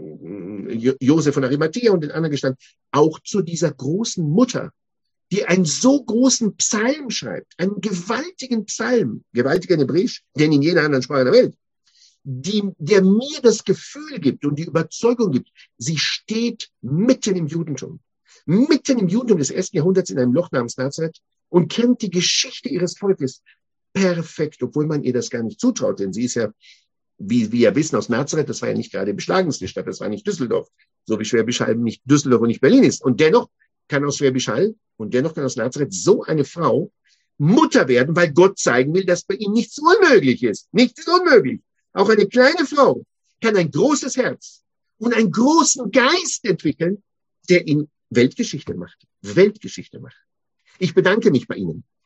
Josef von Arimathea und den anderen Gestalten, auch zu dieser großen Mutter, die einen so großen Psalm schreibt, einen gewaltigen Psalm, gewaltiger in Hebräisch, denn in jeder anderen Sprache der Welt, die, der mir das Gefühl gibt und die Überzeugung gibt, sie steht mitten im Judentum, mitten im Judentum des ersten Jahrhunderts in einem Loch namens Nazareth und kennt die Geschichte ihres Volkes perfekt, obwohl man ihr das gar nicht zutraut, denn sie ist ja, wie wir wissen, aus Nazareth, das war ja nicht gerade die beschlagenste Stadt, das war nicht Düsseldorf, so wie Schwäbisch Hall nicht Düsseldorf und nicht Berlin ist. Und dennoch kann aus Schwäbisch Hall und dennoch kann aus Nazareth so eine Frau Mutter werden, weil Gott zeigen will, dass bei ihm nichts unmöglich ist. Nichts ist unmöglich. Auch eine kleine Frau kann ein großes Herz und einen großen Geist entwickeln, der ihn Weltgeschichte macht. Weltgeschichte macht. Ich bedanke mich bei Ihnen.